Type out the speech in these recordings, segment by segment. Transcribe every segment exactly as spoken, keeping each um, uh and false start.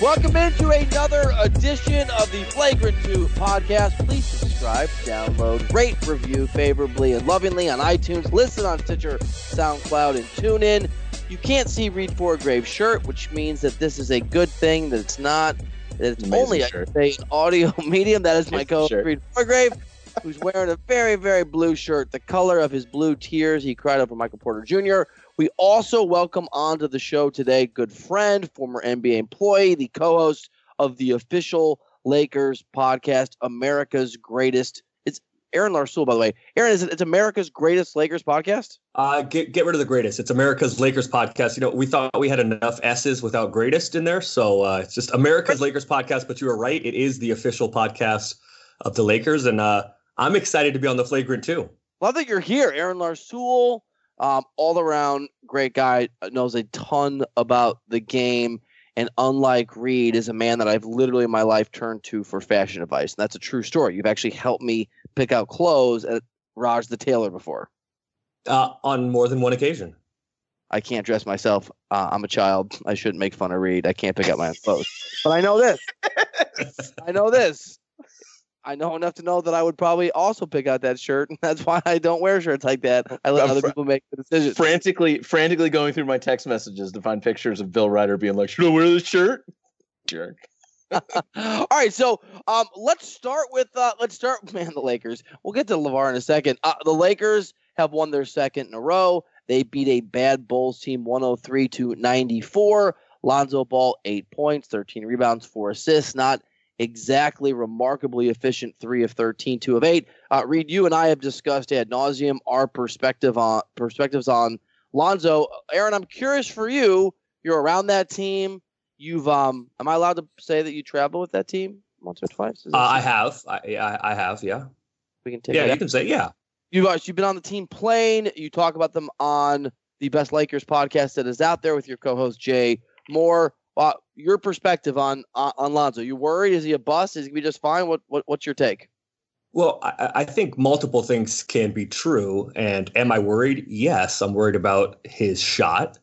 Welcome into another edition of the Flagrant two podcast. Please subscribe, download, rate, review favorably and lovingly on iTunes. Listen on Stitcher, SoundCloud, and TuneIn. You can't see Reed Forgrave's shirt, which means that this is a good thing, that it's not, that it's Amazing only shirt. a, an audio medium. That is my co-host, Shirt. Reed Forgrave, who's wearing a very, very blue shirt, the color of his blue tears. He cried over Michael Porter Junior We also welcome onto the show today good friend, former N B A employee, the co-host of the official Lakers podcast, America's Greatest. It's Aaron Larsoul, by the way. Aaron, is it, it's America's Greatest Lakers podcast? Uh, get get rid of the greatest. It's America's Lakers podcast. You know, we thought we had enough S's without greatest in there, so uh, it's just America's Lakers podcast. But you were right; it is the official podcast of the Lakers, and uh, I'm excited to be on the Flagrant two. Love that you're here, Aaron Larsoul. Um, all around great guy, knows a ton about the game, and unlike Reed, is a man that I've literally in my life turned to for fashion advice. And that's a true story. You've actually helped me pick out clothes at Raj the Tailor before. Uh, on more than one occasion. I can't dress myself. Uh, I'm a child. I shouldn't make fun of Reed. I can't pick out my own clothes. But I know this. I know this. I know enough to know that I would probably also pick out that shirt, and that's why I don't wear shirts like that. I let I'm other fr- people make the decision. Frantically, frantically going through my text messages to find pictures of Bill Ryder being like, "Should I wear this shirt?" Jerk. All right, so um, let's start with uh, let's start. Man, the Lakers. We'll get to LeVar in a second. Uh, the Lakers have won their second in a row. They beat a bad Bulls team one oh three to ninety-four. Lonzo Ball eight points, thirteen rebounds, four assists. Not exactly remarkably efficient, three of thirteen, two of eight. Uh, Reed, you and I have discussed ad nauseum our perspective on perspectives on Lonzo. Aaron, I'm curious for you. You're around that team. You've um. Am I allowed to say that you travel with that team once or twice? Uh, I have. I, I I have. Yeah. We can take. Yeah, it you out. can say yeah. You've uh, you've been on the team plane. You talk about them on the Best Lakers podcast that is out there with your co-host Jay Moore. Uh, your perspective on uh, on Lonzo. You worried? Is he a bust? Is he gonna be just fine? What what what's your take? Well, I, I think multiple things can be true. And am I worried? Yes, I'm worried about his shot.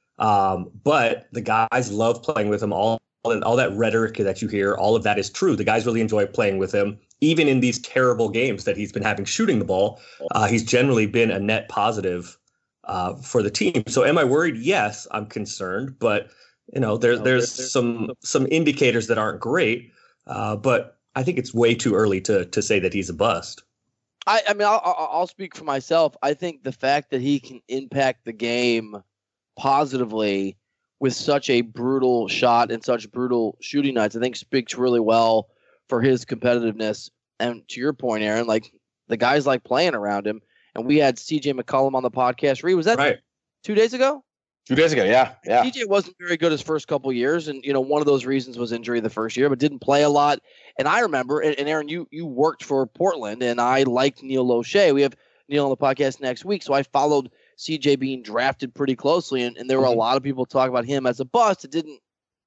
Um, but the guys love playing with him. All all that rhetoric that you hear, all of that is true. The guys really enjoy playing with him, even in these terrible games that he's been having shooting the ball. Uh, he's generally been a net positive uh, for the team. So am I worried? Yes, I'm concerned, but. You know, there's No, there's there's some some indicators that aren't great, uh, but I think it's way too early to to say that he's a bust. I, I mean, I'll, I'll I'll speak for myself. I think the fact that he can impact the game positively with such a brutal shot and such brutal shooting nights, I think speaks really well for his competitiveness. And to your point, Aaron, like the guys like playing around him. And we had C J McCollum on the podcast. Reed, was that Right. two days ago? Two days ago, yeah, yeah. C J wasn't very good his first couple years, and you know one of those reasons was injury the first year, but didn't play a lot. And I remember, and, and Aaron, you you worked for Portland, and I liked Neil O'Shea. We have Neil on the podcast next week, so I followed C J being drafted pretty closely, and, and there were Mhm. a lot of people talking about him as a bust. It didn't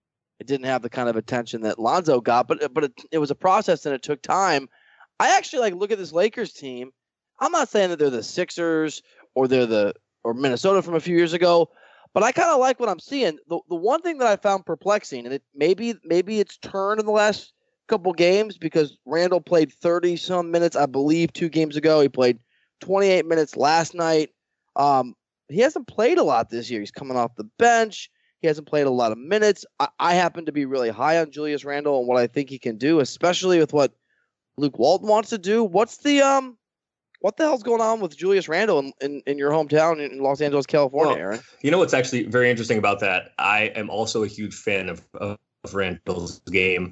it didn't have the kind of attention that Lonzo got, but but it, it was a process and it took time. I actually like look at this Lakers team. I'm not saying that they're the Sixers or they're the or Minnesota from a few years ago. But I kind of like what I'm seeing. The the one thing that I found perplexing, and it maybe maybe it's turned in the last couple games because Randall played thirty some minutes, I believe, two games ago. He played twenty-eight minutes last night. Um, he hasn't played a lot this year. He's coming off the bench. He hasn't played a lot of minutes. I, I happen to be really high on Julius Randle and what I think he can do, especially with what Luke Walton wants to do. What's the um? What the hell's going on with Julius Randle in, in, in your hometown in Los Angeles, California, Well, Aaron? You know what's actually very interesting about that? I am also a huge fan of, of Randall's game.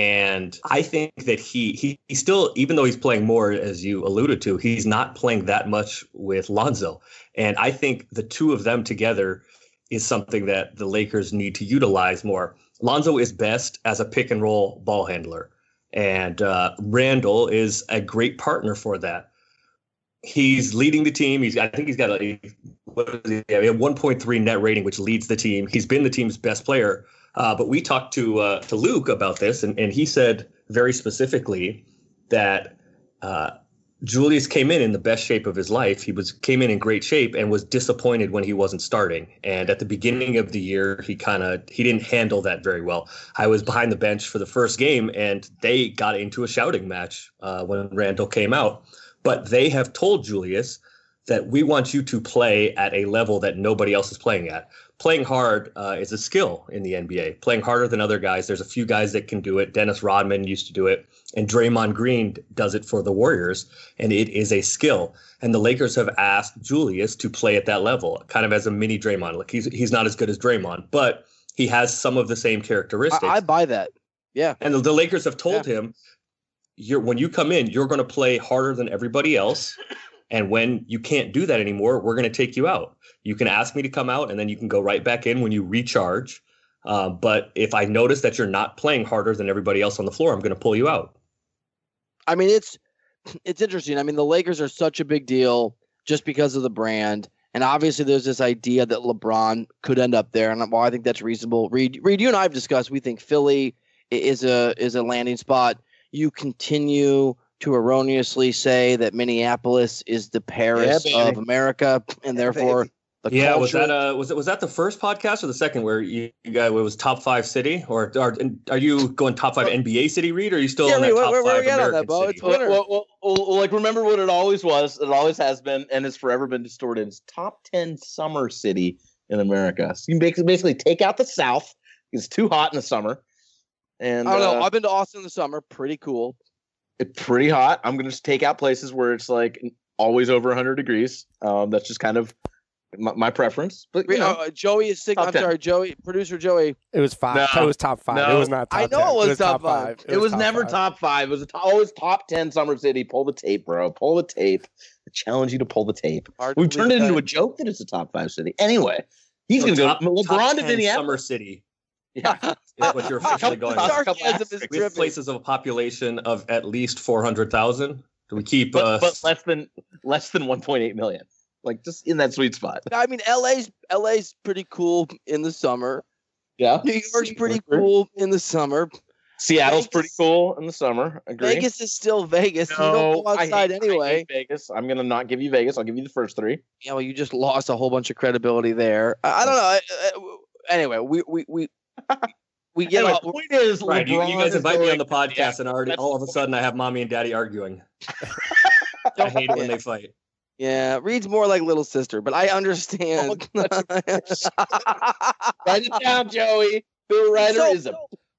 And I think that he, he he still, even though he's playing more, as you alluded to, he's not playing that much with Lonzo. And I think the two of them together is something that the Lakers need to utilize more. Lonzo is best as a pick and roll ball handler. And uh, Randle is a great partner for that. He's leading the team. He's I think he's got a what is he, a one point three net rating, which leads the team. He's been the team's best player. Uh, but we talked to uh, to Luke about this, and, and he said very specifically that uh, Julius came in in the best shape of his life. He was came in in great shape and was disappointed when he wasn't starting. And at the beginning of the year, he kind of he didn't handle that very well. I was behind the bench for the first game, and they got into a shouting match uh, when Randall came out. But they have told Julius that we want you to play at a level that nobody else is playing at. Playing hard uh, is a skill in the N B A. Playing harder than other guys. There's a few guys that can do it. Dennis Rodman used to do it, and Draymond Green does it for the Warriors, and it is a skill. And the Lakers have asked Julius to play at that level, kind of as a mini Draymond. Like he's he's not as good as Draymond, but he has some of the same characteristics. I, I buy that. Yeah. And the, the Lakers have told yeah. him, "You're when you come in, you're going to play harder than everybody else." And when you can't do that anymore, we're going to take you out. You can ask me to come out, and then you can go right back in when you recharge. Uh, but if I notice that you're not playing harder than everybody else on the floor, I'm going to pull you out. I mean, it's it's interesting. I mean, the Lakers are such a big deal just because of the brand. And obviously there's this idea that LeBron could end up there. And while I think that's reasonable, Reed, Reed, you and I have discussed, we think Philly is a is a landing spot. You continue to erroneously say that Minneapolis is the Paris yeah, of America, and therefore baby. the yeah. culture. Was that uh was it was that the first podcast or the second where you, you guys it was top five city, or are, are you going top five N B A city, Reed, or are you still yeah, in that where, top where, where five are we at on American that, Bo? city? It's winter. Well, well, well, well, like remember what it always was, it always has been, and has forever been distorted. It's top ten summer city in America. So you can basically, basically take out the South. It's too hot in the summer. And I don't know. uh, I've been to Austin in the summer. Pretty cool. It's pretty hot. I'm gonna just take out places where it's like always over one hundred degrees. Um, that's just kind of my, my preference. But you know, uh, Joey is sick. I'm ten. sorry, Joey. Producer Joey. It was five. No, it was top five. no. It was not top I know ten. it was top five. it was, top never five. top five. It was a to- always top ten summer city. Pull the tape, bro. Pull the tape. I challenge you to pull the tape. Hard to We've turned it believe into that. a joke that it's a top five city. Anyway, he's So gonna top- go. top LeBron to ten Minneapolis. summer city. Yeah. Is what you're officially going with. Sarcasm is With dripping. places of a population of at least four hundred thousand. Do we keep but, uh, but less than less than one point eight million. Like just in that sweet spot. I mean, L A's L A's pretty cool in the summer. Yeah. New York's pretty cool in the summer. Seattle's Vegas- pretty cool in the summer. Agree. Vegas is still Vegas. you don't No, go I outside hate, I anyway. hate Vegas. I'm gonna not give you Vegas. I'll give you the first three. Yeah, well, you just lost a whole bunch of credibility there. I, I don't know. I, I, anyway, we we we we get Anyway, all, the point is, right? You, you LeBron guys is invite me on going- the podcast, and already that's all of the a point. sudden I have mommy and daddy arguing. I hate it when they fight. yeah. Reed's more like little sister, but I understand. Write it down, Joey. Bill Ryder So- is a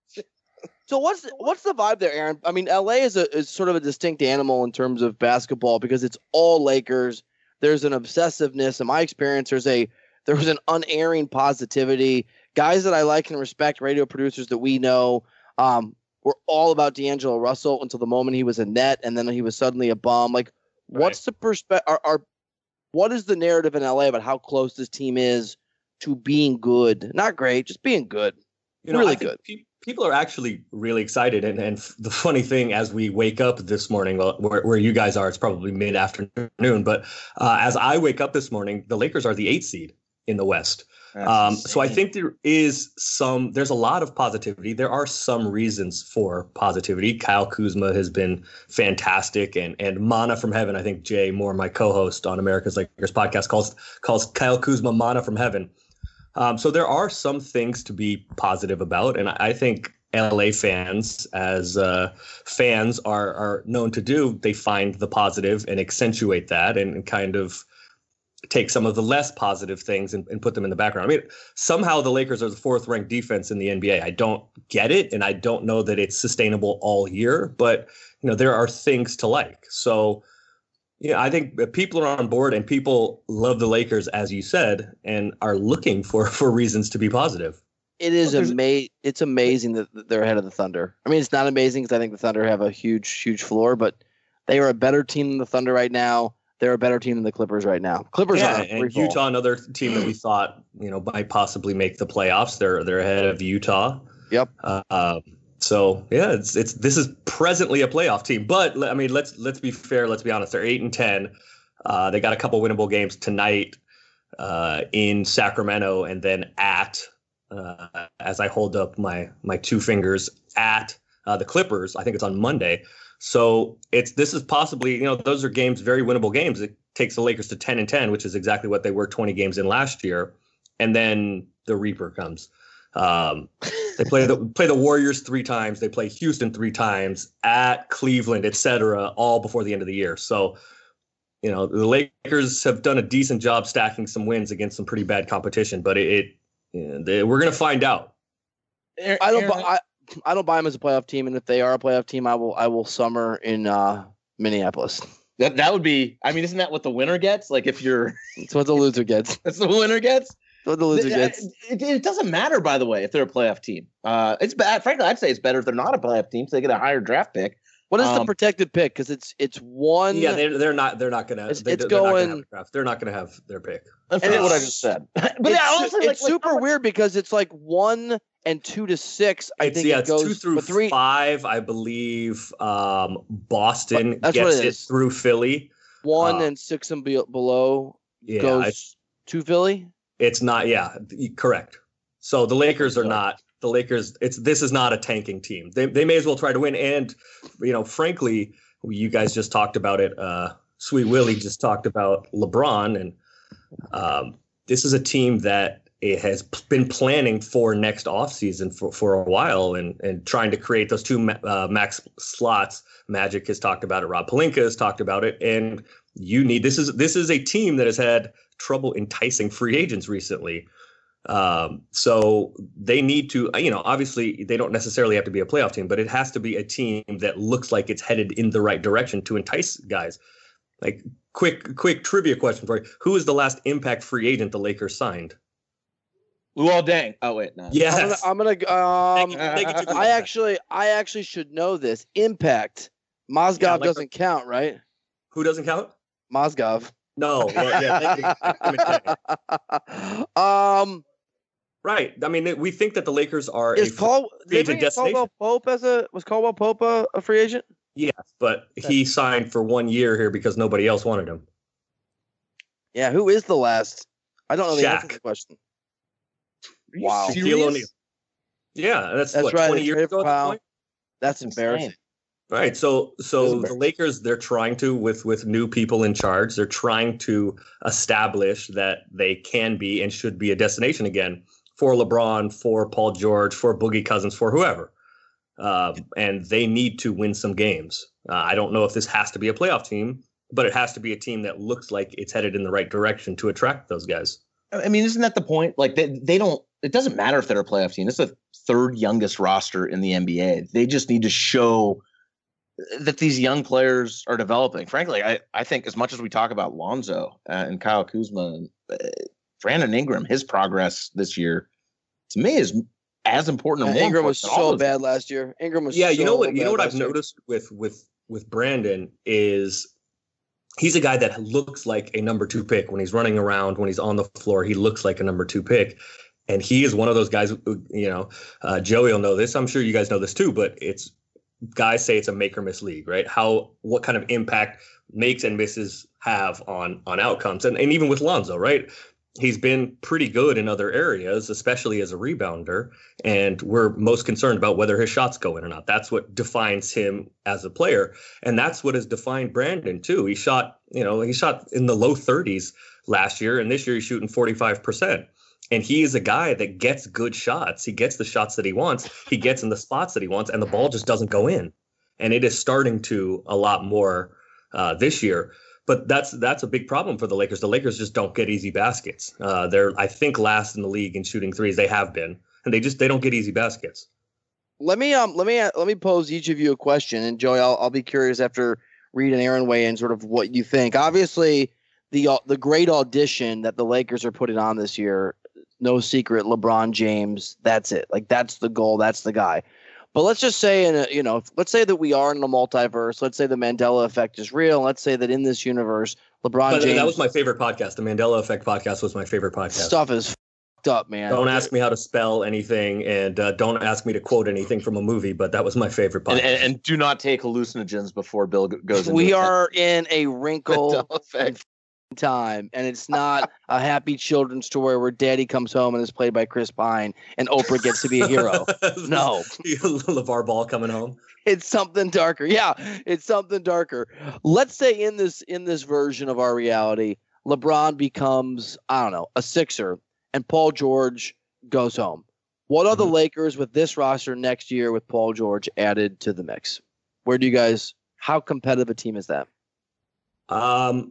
So what's what's the vibe there, Aaron? I mean, L A is a is sort of a distinct animal in terms of basketball because it's all Lakers. There's an obsessiveness. In my experience, there's a there was an unerring positivity. Guys that I like and respect, radio producers that we know, um, were all about D'Angelo Russell until the moment he was a net, and then he was suddenly a bum. Like, what's the perspective? Are, are what is the narrative in L A about how close this team is to being good? Not great, just being good. You know, Really I think good. pe- people are actually really excited, and and f- the funny thing, as we wake up this morning, well, where where you guys are, it's probably mid afternoon. But uh, as I wake up this morning, the Lakers are the eighth seed in the West. Um, so I think there is some, there's a lot of positivity. There are some reasons for positivity. Kyle Kuzma has been fantastic, and and Mana from Heaven. I think Jay Moore, my co-host on America's Lakers podcast, calls calls Kyle Kuzma Mana from Heaven. Um, so there are some things to be positive about, and I think L A fans, as uh, fans are are known to do, they find the positive and accentuate that, and, and kind of take some of the less positive things and, and put them in the background. I mean, somehow the Lakers are the fourth ranked defense in the N B A. I don't get it, and I don't know that it's sustainable all year, but you know, there are things to like. So, yeah, I think people are on board, and people love the Lakers, as you said, and are looking for, for reasons to be positive. It is Well, there's- ama- It's amazing that that they're ahead of the Thunder. I mean, it's not amazing because I think the Thunder have a huge, huge floor, but they are a better team than the Thunder right now. They're a better team than the Clippers right now. Clippers Yeah, are and free fall. Utah, another team that we thought, you know, might possibly make the playoffs. They're they're ahead of Utah. Yep. Uh, um, so yeah, it's it's this is presently a playoff team, but I mean, let's let's be fair. Let's be honest. They're eight and ten. Uh, they got a couple winnable games tonight uh, in Sacramento, and then at uh, as I hold up my my two fingers at uh, the Clippers. I think it's on Monday. So it's this is possibly, you know, those are games, very winnable games. It takes the Lakers to ten and ten, which is exactly what they were twenty games in last year. And then the Reaper comes. Um, they play the play the Warriors three times. They play Houston three times, at Cleveland, et cetera, all before the end of the year. So, you know, the Lakers have done a decent job stacking some wins against some pretty bad competition, but it, it you know, they, we're going to find out. I don't. buy- I, I don't buy them as a playoff team, and if they are a playoff team, I will. I will summer in uh, Minneapolis. That that would be. I mean, isn't that what the winner gets? Like if you're, That's what the loser gets. that's the winner gets. That's what the loser gets. It, it doesn't matter, by the way, if they're a playoff team. Uh, it's bad. Frankly, I'd say it's better if they're not a playoff team, so they get a higher draft pick. What is the Um, protected pick? Because it's it's one. Yeah, they're they're not they're not gonna. It's- they, it's they're not gonna going- have a draft. They're not gonna have their pick. I forget it's- what I just said. But it's yeah, su- honestly, it's like, like, super how much- weird because it's like one and two to six. I It's, think yeah, it it's goes two through but three. five, I believe. Um, Boston That's what gets it it, is. through Philly. One uh, and six and be- below Yeah, goes it's, to Philly. it's not. Yeah, y- correct. So the Lakers are not. The Lakers. It's this is not a tanking team. They they may as well try to win. And you know, frankly, you guys just talked about it. Uh, Sweet Willie just talked about LeBron, and um, this is a team that it has p- been planning for next offseason for, for a while and, and trying to create those two ma- uh, max slots. Magic has talked about it. Rob Pelinka has talked about it. And you need this is this is a team that has had trouble enticing free agents recently. Um, so they need to, you know, obviously they don't necessarily have to be a playoff team, but it has to be a team that looks like it's headed in the right direction to entice guys. Like quick, quick trivia question for you. Who is the last impact free agent the Lakers signed? Luol Deng. Oh wait, no. Yes. I'm gonna. I'm gonna um, Thank you, thank you, I actually, I actually should know this. Impact. Mozgov Yeah, like- doesn't count, right? Who doesn't count? Mozgov. No. Well, yeah, thank you. um, Right. I mean, we think that the Lakers are is a Call free they agent bring in destination. Caldwell Pope as a was Caldwell Pope a, a free agent? Yes, but he signed for one year here because nobody else wanted him. Yeah. Who is the last? I don't know the answer Shaq. to the question. Are you Wow. serious? Shaquille O'Neal. Yeah, that's, That's what right, twenty they years traded ago. for At this Powell. point? That's Insane. embarrassing. Right. So It is so the embarrassing. Lakers, they're trying to with with new people in charge, they're trying to establish that they can be and should be a destination again for LeBron, for Paul George, for Boogie Cousins, for whoever. Uh, and they need to win some games. Uh, I don't know if this has to be a playoff team, but it has to be a team that looks like it's headed in the right direction to attract those guys. I mean, isn't that the point? Like they, they don't. It doesn't matter if they're a playoff team. It's the third youngest roster in the N B A. They just need to show that these young players are developing. Frankly, I, I think as much as we talk about Lonzo uh, and Kyle Kuzma, and, uh, Brandon Ingram, his progress this year to me is as important. Or more Ingram was important than all so those bad last year. Ingram was Yeah, so you know what? You bad know what I've last year. noticed with with with Brandon is he's a guy that looks like a number two pick when he's running around, when he's on the floor. He looks like a number two pick, and he is one of those guys. Who, you know, uh, Joey will know this. I'm sure you guys know this too. But it's guys say it's a make or miss league, right? How what kind of impact makes and misses have on on outcomes, and and even with Lonzo, right? He's been pretty good in other areas, especially as a rebounder, and we're most concerned about whether his shots go in or not. That's what defines him as a player, and that's what has defined Brandon too. He shot, you know, he shot in the low thirties last year, and this year he's shooting forty-five percent. And he is a guy that gets good shots. He gets the shots that he wants. He gets in the spots that he wants, and the ball just doesn't go in. And it is starting to a lot more uh, this year. But that's that's a big problem for the Lakers. The Lakers just don't get easy baskets. Uh, they're, I think, last in the league in shooting threes. They have been, and they just they don't get easy baskets. Let me um let me let me pose each of you a question, and Joey, I'll I'll be curious after Reed and Aaron weigh in, sort of what you think. Obviously, the uh, the great audition that the Lakers are putting on this year, no secret, LeBron James. That's it. Like that's the goal. That's the guy. But let's just say, in a, you know, let's say that we are in a multiverse. Let's say the Mandela effect is real. Let's say that in this universe, LeBron But James. that was my favorite podcast. The Mandela Effect podcast was my favorite podcast. Stuff is fucked up, man. Don't ask me how to spell anything, and uh, don't ask me to quote anything from a movie. But that was my favorite podcast. And, and, and do not take hallucinogens before Bill g- goes. Into We it. are in a wrinkle Mandela effect. time, and it's not a happy children's story where Daddy comes home and is played by Chris Pine, and Oprah gets to be a hero. No, LeVar Ball coming home. It's something darker. Yeah, it's something darker. Let's say in this in this version of our reality, LeBron becomes, I don't know, a Sixer, and Paul George goes home. What are the mm-hmm. Lakers with this roster next year with Paul George added to the mix? Where do you guys? How competitive a team is that? Um,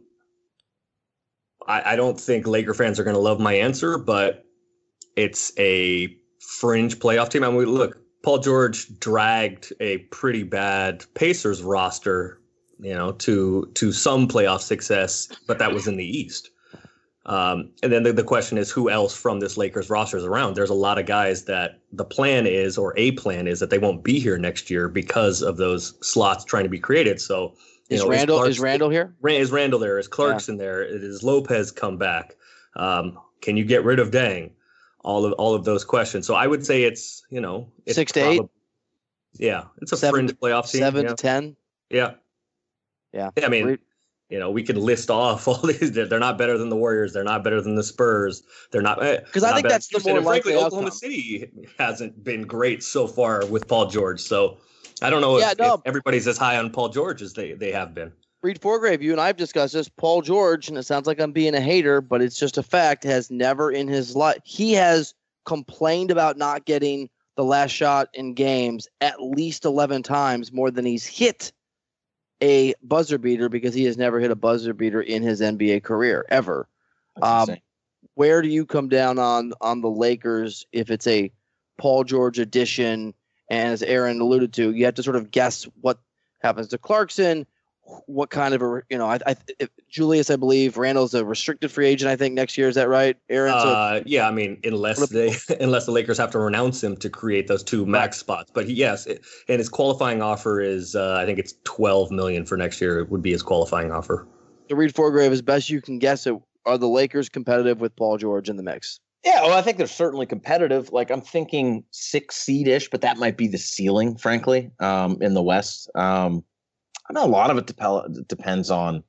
I, I don't think Laker fans are going to love my answer, but it's a fringe playoff team. I mean, look. Paul George dragged a pretty bad Pacers roster, you know, to to some playoff success, but that was in the East. Um, and then the, the question is, who else from this Lakers roster is around? There's a lot of guys that the plan is, or a plan is, that they won't be here next year because of those slots trying to be created. So, you is know, Randall is, is Randall here? Is Randall there? Is Clarkson yeah. there? Is Lopez come back? Um, can you get rid of Deng? All of all of those questions. So I would say it's, you know, it's six to eight. Yeah, it's a seven, fringe playoff team. Seven yeah. to ten. Yeah. Yeah. I mean, you know, we could list off all these. They're not better than the Warriors. They're not better than the Spurs. They're not because I think that's the more likely outcome. Oklahoma City hasn't been great so far with Paul George. So I don't know yeah, if, no. if everybody's as high on Paul George as they they have been. Reed Forgrave, you and I have discussed this. Paul George, and it sounds like I'm being a hater, but it's just a fact, has never in his life he has complained about not getting the last shot in games at least eleven times more than he's hit a buzzer beater, because he has never hit a buzzer beater in his N B A career ever. Um, where do you come down on on the Lakers if it's a Paul George addition? And as Aaron alluded to, you have to sort of guess what happens to Clarkson. What kind of a, you know, I, I if Julius, I believe Randall's a restricted free agent, I think, next year. Is that right, Aaron? So, uh, yeah, I mean, unless they, unless the Lakers have to renounce him to create those two max spots. But he, yes, it, and his qualifying offer is, uh, I think it's twelve million for next year. It would be his qualifying offer. To Reed Forgrave, as best you can guess it, are the Lakers competitive with Paul George in the mix? Yeah, well, I think they're certainly competitive. Like, I'm thinking six seed-ish, but that might be the ceiling, frankly, um, in the West. Um, I know a lot of it dep- depends on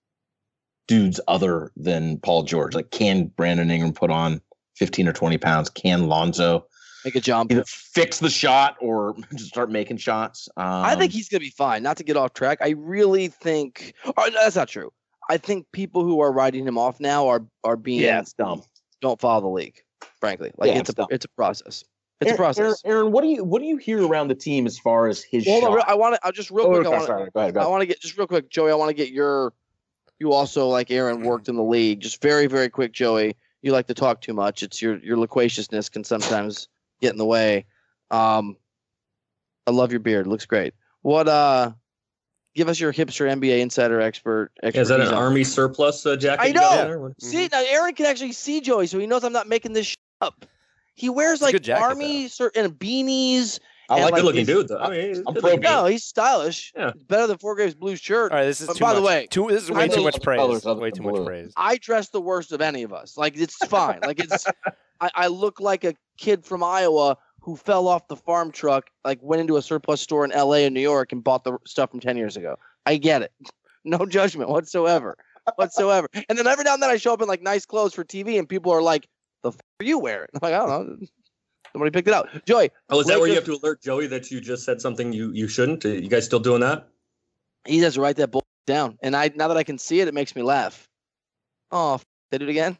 dudes other than Paul George. Like, can Brandon Ingram put on fifteen or twenty pounds? Can Lonzo make a jump, either fix the shot or just start making shots? Um, I think he's going to be fine. Not to get off track, I really think oh, that's not true. I think people who are writing him off now are are being yeah, it's dumb. Don't follow the league, frankly. Like yeah, it's, it's a dumb. it's a process. It's Aaron, a process. Aaron, Aaron, what do you what do you hear around the team as far as his well, shot? No, I want to. I just real oh, quick. Okay, I want sorry, go ahead, go I ahead. want to get just real quick, Joey. I want to get your. You also, like Aaron, worked in the league. Just very, very quick, Joey. You like to talk too much. It's your your loquaciousness can sometimes get in the way. Um, I love your beard. Looks great. What uh? Give us your hipster N B A insider expert. Yeah, is that an on. Army surplus uh, jacket? I know. See, now Aaron can actually see Joey, so he knows I'm not making this shit up. He wears like jacket, army sur- and beanies. I like good looking dude though. I mean, I'm pro. No, he's stylish. Yeah. It's better than Forgrave's blue shirt. All right, this is too by much. the way, too, this is way too much praise. Way too much praise. I dress the worst of any of us. Like it's fine. Like it's. I, I look like a kid from Iowa who fell off the farm truck, like went into a surplus store in L A and New York and bought the stuff from ten years ago. I get it. No judgment whatsoever. Whatsoever. And then every now and then I show up in like nice clothes for T V and people are like, the f are you wearing? I'm like, I don't know. Somebody picked it out. Joey. Oh, is that where you have to alert Joey that you just said something you, you shouldn't? Are you guys still doing that? He has to write that bull down. And I now that I can see it, it makes me laugh. Oh, f- did it again?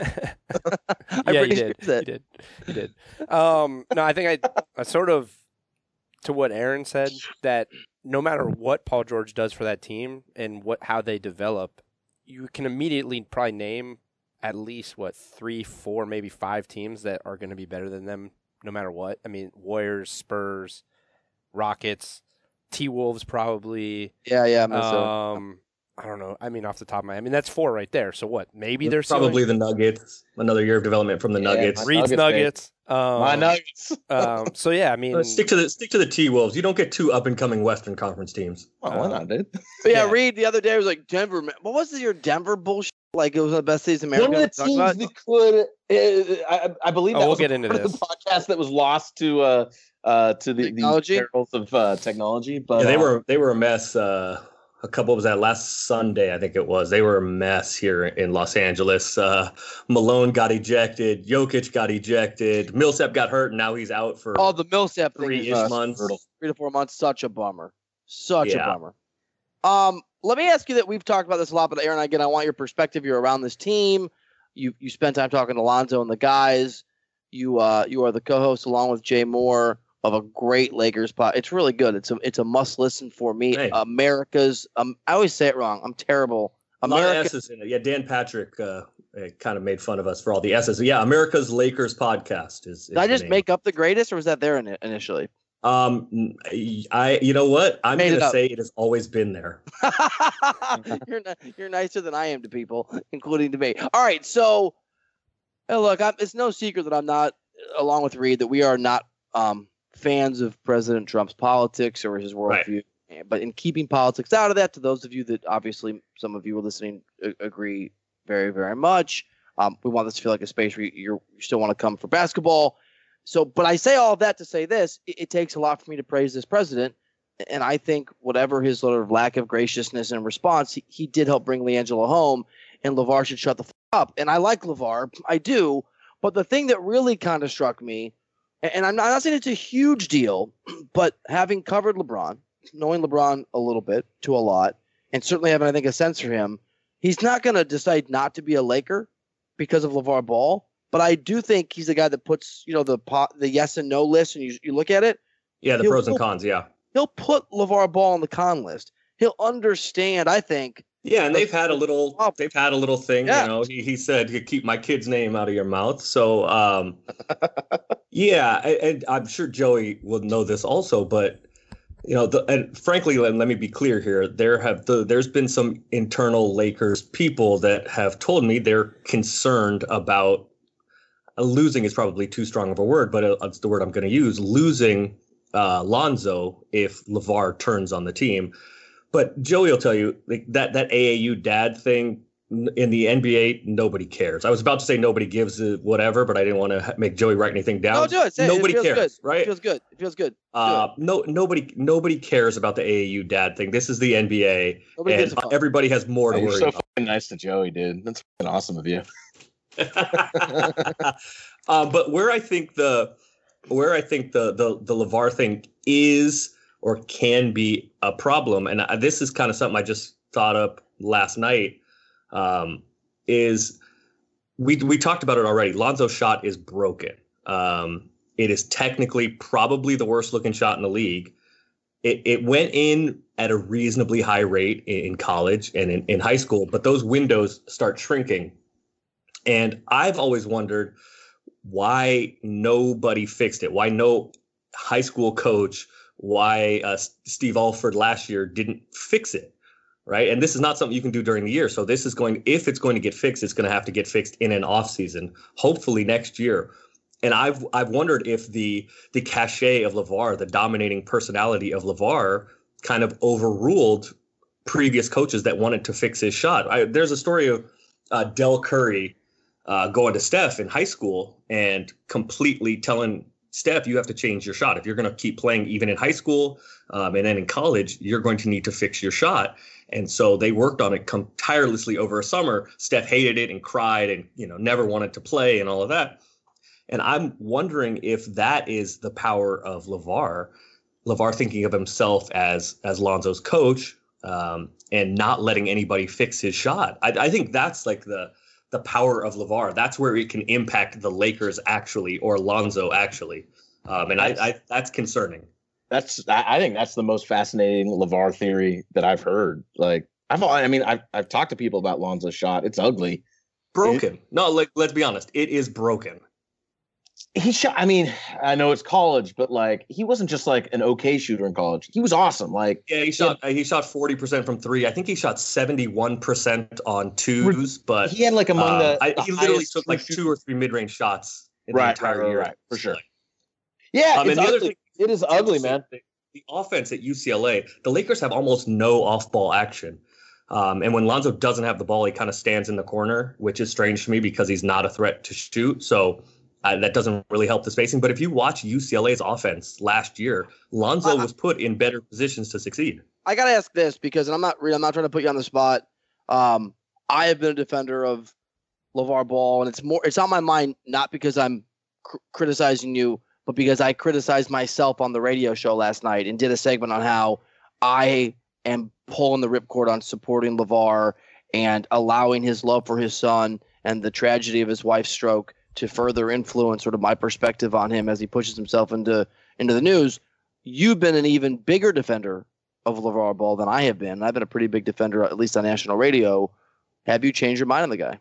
I yeah, you did. you did. You did. Um, no, I think I, I sort of, to what Aaron said, that no matter what Paul George does for that team and what how they develop, you can immediately probably name at least, what, three, four, maybe five teams that are going to be better than them no matter what. I mean, Warriors, Spurs, Rockets, T-Wolves probably. Yeah, yeah. Um, I don't know. I mean, off the top of my head. I mean, that's four right there. So what? Maybe there's probably the Nuggets. Another year of development from the yeah, Nuggets. Reed's Nuggets. Um, my Nuggets. um, so yeah, I mean, uh, stick to the stick to the T-Wolves. You don't get two up and coming Western Conference teams. Oh, why not, dude? But yeah, yeah, Reed the other day was like Denver. What was your Denver bullshit? Like it was the best season America. One of the teams that could, uh, I, I believe, oh, that we'll was get into this the podcast that was lost to uh, uh, to the, the perils of uh, technology. But yeah, they uh, were they were a mess. Uh, a couple was that last Sunday, I think it was. They were a mess here in Los Angeles. Uh, Malone got ejected. Jokic got ejected. Millsap got hurt, and now he's out for oh, the Millsap thing three-ish is uh, months. Three to four months. Such a bummer. Such Yeah. a bummer. Um, let me ask you that we've talked about this a lot, but Aaron, again, I want your perspective. You're around this team. You you spent time talking to Lonzo and the guys. You uh you are the co-host along with Jay Moore of a great Lakers pod. It's really good. It's a it's a must listen for me. Hey. America's um I always say it wrong. I'm terrible. A lot of America. S's in it. Yeah, Dan Patrick uh, kind of made fun of us for all the S's. Yeah, America's Lakers podcast is. is Did I the just name. make up the greatest, or was that there in, initially? Um, I you know what? I'm Made going it to up. say it has always been there. you're not, you're nicer than I am to people, including to me. All right, so hey, look, I'm, it's no secret that I'm not, along with Reed, that we are not um, fans of President Trump's politics or his worldview. Right. But in keeping politics out of that, to those of you that obviously some of you are listening uh, agree very, very much. Um, we want this to feel like a space where you, you're, you still want to come for basketball. So, but I say all of that to say this: it, it takes a lot for me to praise this president, and I think whatever his sort of lack of graciousness in response, he, he did help bring LiAngelo home, and LeVar should shut the f- up. And I like LeVar, I do, but the thing that really kind of struck me, and, and I'm not, I'm not saying it's a huge deal, but having covered LeBron, knowing LeBron a little bit to a lot, and certainly having, I think, a sense for him, he's not going to decide not to be a Laker because of LeVar Ball. But I do think he's the guy that puts, you know, the pot, the yes and no list, and you you look at it. Yeah, the pros and cons. Yeah, he'll put LeVar Ball on the con list. He'll understand, I think. Yeah, and they've had a little, they've had a little thing. Yeah. You know, he, he said, "You keep my kid's name out of your mouth." So, um, yeah, and I'm sure Joey will know this also, but. You know, the, and frankly, let, let me be clear here. There have the, there's been some internal Lakers people that have told me they're concerned about uh, losing is probably too strong of a word, but uh, it's the word I'm going to use. Losing uh, Lonzo if LeVar turns on the team. But Joey will tell you like, that that A A U dad thing in the N B A, nobody cares. I was about to say nobody gives a whatever, but I didn't want to make Joey write anything down. No, do it. Say nobody it. It feels cares, good. right? It feels good. It feels good. Uh, no, nobody, nobody cares about the A A U dad thing. This is the N B A, Nobody gives and a fuck. everybody has more to Oh, you're worry so about. fucking nice to Joey, dude. That's fucking awesome of you. uh, but where I think the, where I think the the the LeVar thing is or can be a problem, and I, this is kind of something I just thought up last night. Um, is we we talked about it already. Lonzo's shot is broken. Um, it is technically probably the worst looking shot in the league. It it went in at a reasonably high rate in, in college and in, in high school, but those windows start shrinking. And I've always wondered why nobody fixed it. Why no high school coach, why uh, Steve Alford last year didn't fix it. Right. And this is not something you can do during the year. So this is going, if it's going to get fixed, it's going to have to get fixed in an off season, hopefully next year. And I've I've wondered if the the cachet of LeVar, the dominating personality of LeVar, kind of overruled previous coaches that wanted to fix his shot. I, there's a story of uh, Del Curry uh, going to Steph in high school and completely telling Steph, you have to change your shot. If you're going to keep playing even in high school um, and then in college, you're going to need to fix your shot. And so they worked on it com- tirelessly over a summer. Steph hated it and cried and, you know, never wanted to play and all of that. And I'm wondering if that is the power of LeVar, LeVar thinking of himself as as Lonzo's coach um, and not letting anybody fix his shot. I, I think that's like the the power of LeVar. That's where it can impact the Lakers actually, or Lonzo actually. Um, and I, I that's concerning. That's I think that's the most fascinating LeVar theory that I've heard. Like I've I mean I've I've talked to people about Lonzo's shot. It's ugly. Broken. It, no, like let's be honest. It is broken. He shot. I mean, I know it's college, but like he wasn't just like an okay shooter in college. He was awesome. Like yeah, he shot. He, he shot forty percent from three. I think he shot seventy-one percent on twos. But he had like among um, the, I, the he literally took like shooters. two or three mid-range shots in right, the entire right, year. Right, for sure. Yeah, um, it's and the ugly. other thing, it is ugly, man. The, the offense at U C L A, the Lakers have almost no off-ball action. Um, and when Lonzo doesn't have the ball, he kind of stands in the corner, which is strange to me because he's not a threat to shoot. So. Uh, that doesn't really help the spacing. But if you watch U C L A's offense last year, Lonzo uh, was put in better positions to succeed. I got to ask this because I'm not I'm not trying to put you on the spot. Um, I have been a defender of LeVar Ball, and it's more it's on my mind not because I'm cr- criticizing you, but because I criticized myself on the radio show last night and did a segment on how I am pulling the ripcord on supporting LeVar and allowing his love for his son and the tragedy of his wife's stroke to further influence sort of my perspective on him as he pushes himself into into the news. You've been an even bigger defender of LeVar Ball than I have been. I've been a pretty big defender, at least on national radio. Have you changed your mind on the guy?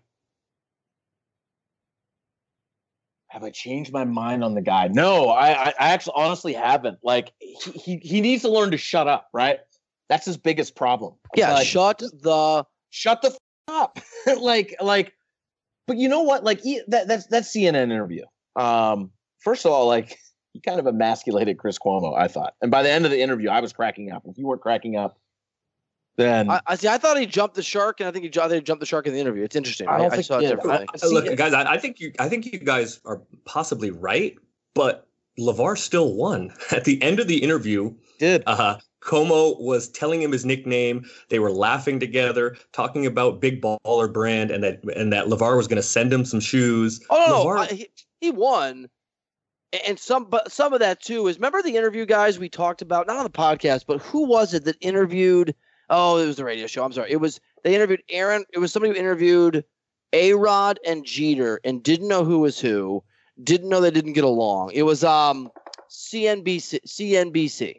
Have I changed my mind on the guy? No, I, I actually honestly haven't. Like he, he, he needs to learn to shut up, right? That's his biggest problem. Yeah, like, shut the shut the f- up. like like, but you know what? Like that that's that C N N interview. Um, first of all, like he kind of emasculated Chris Cuomo, I thought, and by the end of the interview, I was cracking up. If you weren't cracking up, then I, I see. I thought he jumped the shark, and I think he, I think he jumped the shark in the interview. It's interesting. I I, don't I think saw he it did. differently. I- Look, See, guys, I, I think you, I think you guys are possibly right, but LeVar still won at the end of the interview. did. Uh, Como was telling him his nickname. They were laughing together, talking about Big Baller Brand, and that and that LeVar was going to send him some shoes. Oh no, LeVar, I, he, he won, and some but some of that too is remember the interview guys we talked about, not on the podcast, but who was it that interviewed? Oh, it was the radio show. I'm sorry, it was they interviewed Aaron. It was somebody who interviewed A-Rod and Jeter and didn't know who was who. Didn't know they didn't get along. It was um C N B C C N B C.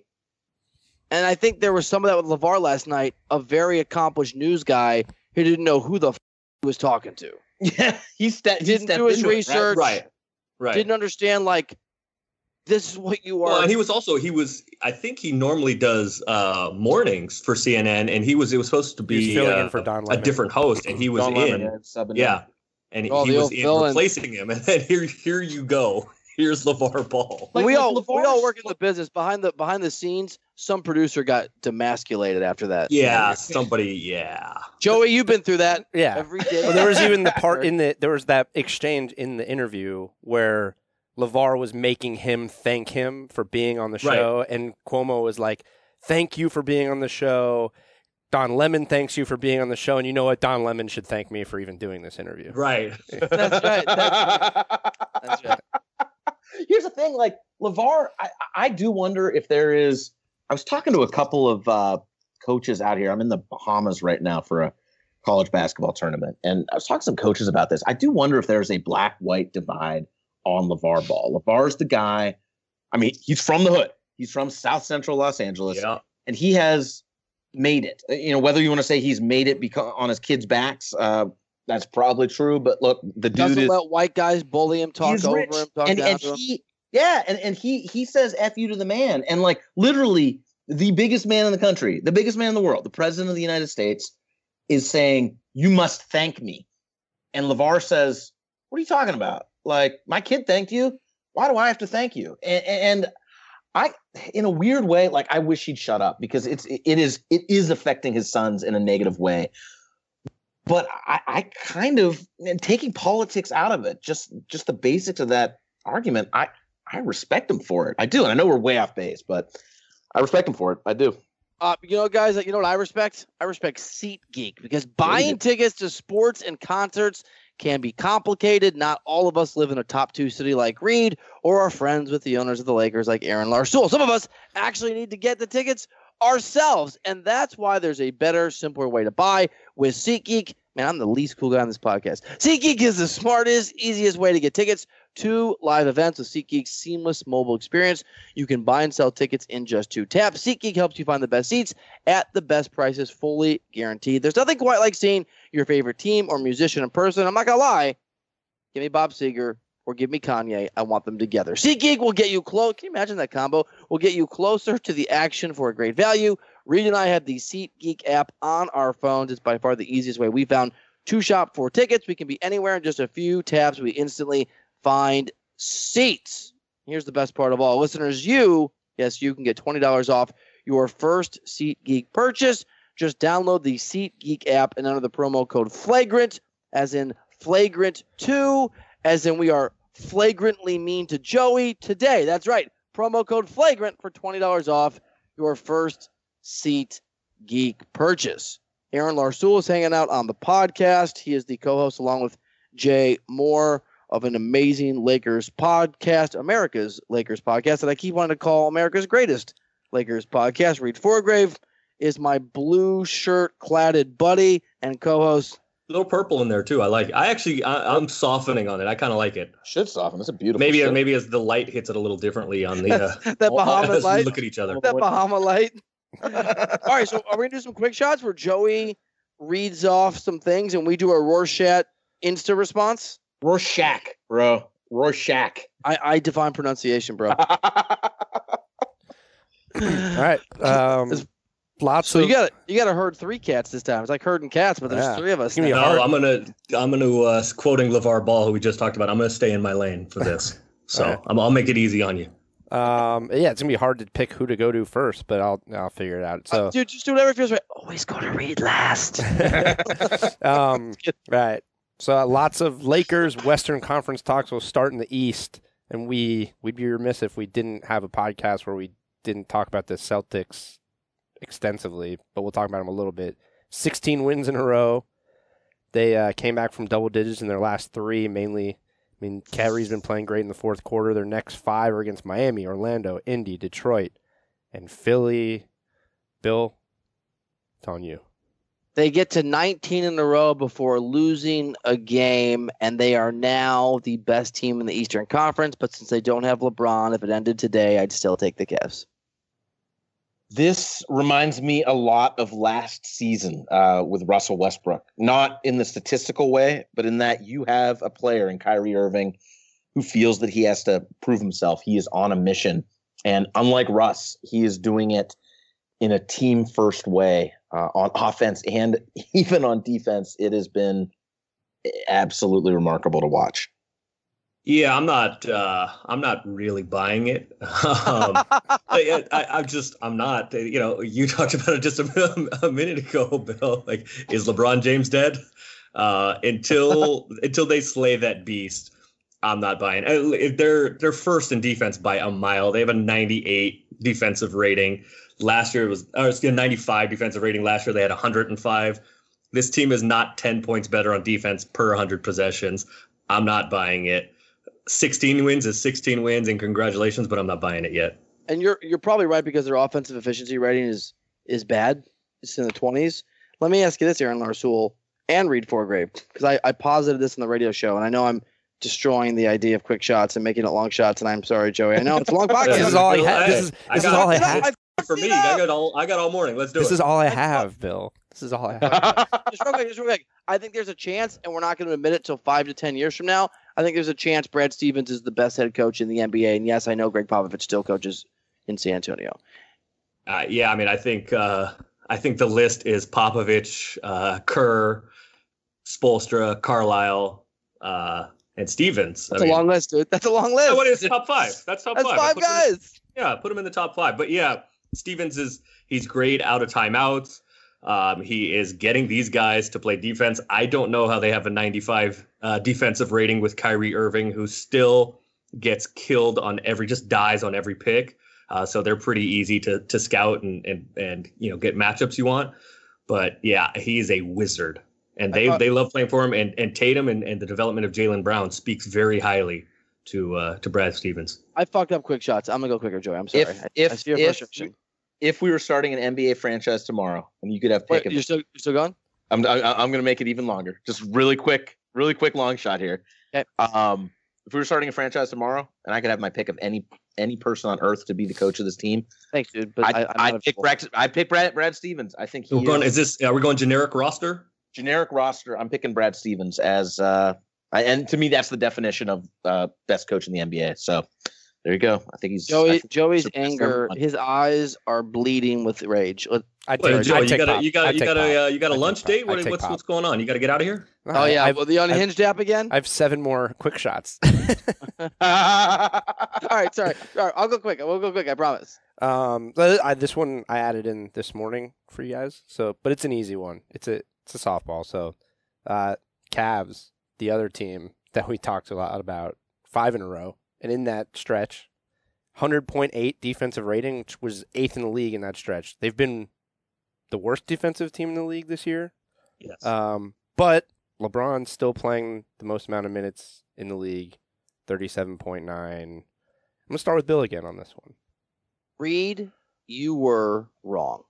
And I think there was some of that with LeVar last night, a very accomplished news guy who didn't know who the f- he was talking to. Yeah, he, ste- he Didn't stepped do his into it, right? research. right, right. Didn't understand, like, this is what you are. Well, and he was also he was I think he normally does uh, mornings for C N N, and he was it was supposed to He was be filling uh, in for Don a Lemon. different host, and he was Don in. Lemon, yeah, subbing Yeah, in. and Oh, he the was old in villain. replacing him, and then here here you go. Here's LeVar Ball. Like, we like all we LeVar's- all work in the business behind the behind the scenes. Some producer got demasculated after that. Yeah, somebody. Yeah, Joey, you've been through that Yeah. every day. Well, there was even the part in the there was that exchange in the interview where LeVar was making him thank him for being on the Right. show, and Cuomo was like, "Thank you for being on the show." Don Lemon thanks you for being on the show, and you know what? Don Lemon should thank me for even doing this interview. right. That's right. That's, that's right. Here's the thing, like LeVar, I, I do wonder if there is. I was talking to a couple of uh, coaches out here. I'm in the Bahamas right now for a college basketball tournament, and I was talking to some coaches about this. I do wonder if there's a black-white divide on LeVar Ball. LeVar's the guy. I mean, he's from the hood. He's from South Central Los Angeles, Yeah. and he has made it. You know, whether you want to say he's made it because on his kids' backs, uh, that's probably true. But look, the dude Doesn't is let white guys bully him, talk he's over rich. him, talk and, down and to him. he, yeah, and, and he he says F you to the man. And like literally the biggest man in the country, the biggest man in the world, the president of the United States is saying, you must thank me. And LeVar says, what are you talking about? Like, my kid thanked you. Why do I have to thank you? And, and I, in a weird way, like I wish he'd shut up because it's it is it is affecting his sons in a negative way. But I, I kind of and taking politics out of it, just just the basics of that argument. I I respect him for it. I do, and I know we're way off base, but I respect him for it. I do. Uh, you know, guys, you know what I respect? I respect SeatGeek because buying Yeah. tickets to sports and concerts can be complicated. Not all of us live in a top two city like Reed or are friends with the owners of the Lakers like Aaron Larsoul. Some of us actually need to get the tickets ourselves, and that's why there's a better, simpler way to buy with SeatGeek. Man, I'm the least cool guy on this podcast. SeatGeek is the smartest, easiest way to get tickets to live events with SeatGeek's seamless mobile experience. You can buy and sell tickets in just two taps. SeatGeek helps you find the best seats at the best prices, fully guaranteed. There's nothing quite like seeing your favorite team or musician in person. I'm not going to lie. Give me Bob Seger or give me Kanye. I want them together. SeatGeek will get you close. Can you imagine that combo? Will get you closer to the action for a great value. Reed and I have the SeatGeek app on our phones. It's by far the easiest way we found to shop for tickets. We can be anywhere in just a few taps. We instantly find seats. Here's the best part of all. Listeners, you, yes, you can get twenty dollars off your first SeatGeek purchase. Just download the SeatGeek app and enter the promo code FLAGRANT, as in flagrant two, as in we are flagrantly mean to Joey today. That's right. Promo code FLAGRANT for twenty dollars off your first seat Geek Purchase. Aaron Larsoul is hanging out on the podcast. He is the co-host along with Jay Moore of an amazing Lakers podcast, America's Lakers podcast, that I keep wanting to call America's greatest Lakers podcast. Reed Forgrave is my blue shirt cladded buddy and co-host. A little purple in there too. I like it. I actually, I, I'm softening on it. I kind of like it. Should soften. It's a beautiful. Maybe, shirt. maybe as the light hits it a little differently on the uh, that Bahama as we light. look at each other. That Bahama light. All right, so are we gonna do some quick shots where Joey reads off some things and we do a Rorschach Insta response? Rorschach, bro. Rorschach. I, I define pronunciation, bro. All right. Um, lots so of. you got you got to herd three cats this time. It's like herding cats, but there's Yeah. three of us. It's gonna be now. No, hard. I'm gonna, I'm gonna, uh, quoting LeVar Ball, who we just talked about. I'm gonna stay in my lane for this. So All right. I'm, I'll make it easy on you. Um, yeah, it's gonna be hard to pick who to go to first, but I'll I'll figure it out. So, Uh, dude, just do whatever feels right. Always go to Reed last. um, right. So uh, lots of Lakers Western Conference talks will start in the East, and we we'd be remiss if we didn't have a podcast where we didn't talk about the Celtics extensively, but we'll talk about them a little bit. sixteen wins in a row. They uh, came back from double digits in their last three, mainly. I mean, Kyrie's been playing great in the fourth quarter. Their next five are against Miami, Orlando, Indy, Detroit, and Philly. Bill, it's on you. They get to nineteen in a row before losing a game, and they are now the best team in the Eastern Conference. But since they don't have LeBron, if it ended today, I'd still take the Cavs. This reminds me a lot of last season uh, with Russell Westbrook. Not in the statistical way, but in that you have a player in Kyrie Irving who feels that he has to prove himself. He is on a mission. And unlike Russ, he is doing it in a team-first way uh, on offense and even on defense. It has been absolutely remarkable to watch. Yeah, I'm not. Uh, I'm not really buying it. um, I, I, I'm just. I'm not. You know, you talked about it just a, a minute ago, Bill. Like, is LeBron James dead? Uh, until until they slay that beast, I'm not buying. If they're they're first in defense by a mile, they have a ninety-eight defensive rating. Last year it was, or it's a ninety-five defensive rating. Last year they had one hundred five. This team is not ten points better on defense per one hundred possessions. I'm not buying it. sixteen wins is sixteen wins, and congratulations, but I'm not buying it yet. And you're you're probably right because their offensive efficiency rating is is bad. It's in the twenties. Let me ask you this, Aaron Larsoul and Reed Forgrave, because I, I posited this in the radio show, and I know I'm destroying the idea of quick shots and making it long shots, and I'm sorry, Joey. I know it's a long podcast. This is all I have. This is, I this got- is all I You know, have. I For me, I got all. I got all morning. Let's do This it. is all I have, Bill. This is all I have. just real quick, just real quick. I think there's a chance, and we're not going to admit it till five to ten years from now. I think there's a chance Brad Stevens is the best head coach in the N B A. And yes, I know Greg Popovich still coaches in San Antonio. Uh, yeah, I mean, I think uh, I think the list is Popovich, uh, Kerr, Spoelstra, Carlisle, uh, and Stevens. That's I a mean, long list, dude. That's a long list. yeah, what is top five? That's top That's five. five Put him in- guys. yeah, put him in the top five. But yeah, Stevens is he's great out of timeouts. Um, he is getting these guys to play defense. I don't know how they have a ninety-five uh, defensive rating with Kyrie Irving, who still gets killed on every, just dies on every pick. Uh, so they're pretty easy to to scout and and and you know get matchups you want. But yeah, he's a wizard, and they thought- they love playing for him. And and Tatum and, and the development of Jaylen Brown speaks very highly to uh, to Brad Stevens. I fucked up quick shots. I'm gonna go quicker, Joey. I'm sorry. If I, if I see your if, frustration. if we were starting an N B A franchise tomorrow, and you could have Wait, pick, you're still you're still going? I'm I, I'm going to make it even longer. Just really quick, really quick long shot here. Okay. Um, if we were starting a franchise tomorrow, and I could have my pick of any any person on earth to be the coach of this team, Thanks, dude. But I'd, I, I'm I'd not pick a- Brad. I'd pick Brad, Brad Stevens. I think he So we're going. is Is this? Are we going generic roster? generic roster. I'm picking Brad Stevens as, uh, I, and to me, that's the definition of uh, best coach in the N B A. So there you go. I think he's I Joey. think Joey's he's anger. everyone. His eyes are bleeding with rage. Let- I'd Wait, take, Joe, I'd you take got a Pop. you got I'd you take got Pop. a uh, you got a I'd lunch take date. Pop. What, I'd take what's Pop. what's going on? You got to get out of here. Oh yeah. I've, well, the unhinged app again. I have seven more quick shots. All right. Sorry. All right. I'll go quick. We'll go quick. I promise. Um, but I, this one I added in this morning for you guys. So, but it's an easy one. It's a it's a softball. So, uh, Cavs, the other team that we talked a lot about, five in a row, and in that stretch, one hundred point eight defensive rating, which was eighth in the league in that stretch. They've been the worst defensive team in the league this year. Yes. Um, but LeBron's still playing the most amount of minutes in the league, thirty-seven point nine. I'm going to start with Bill again on this one. Reed, you were wrong.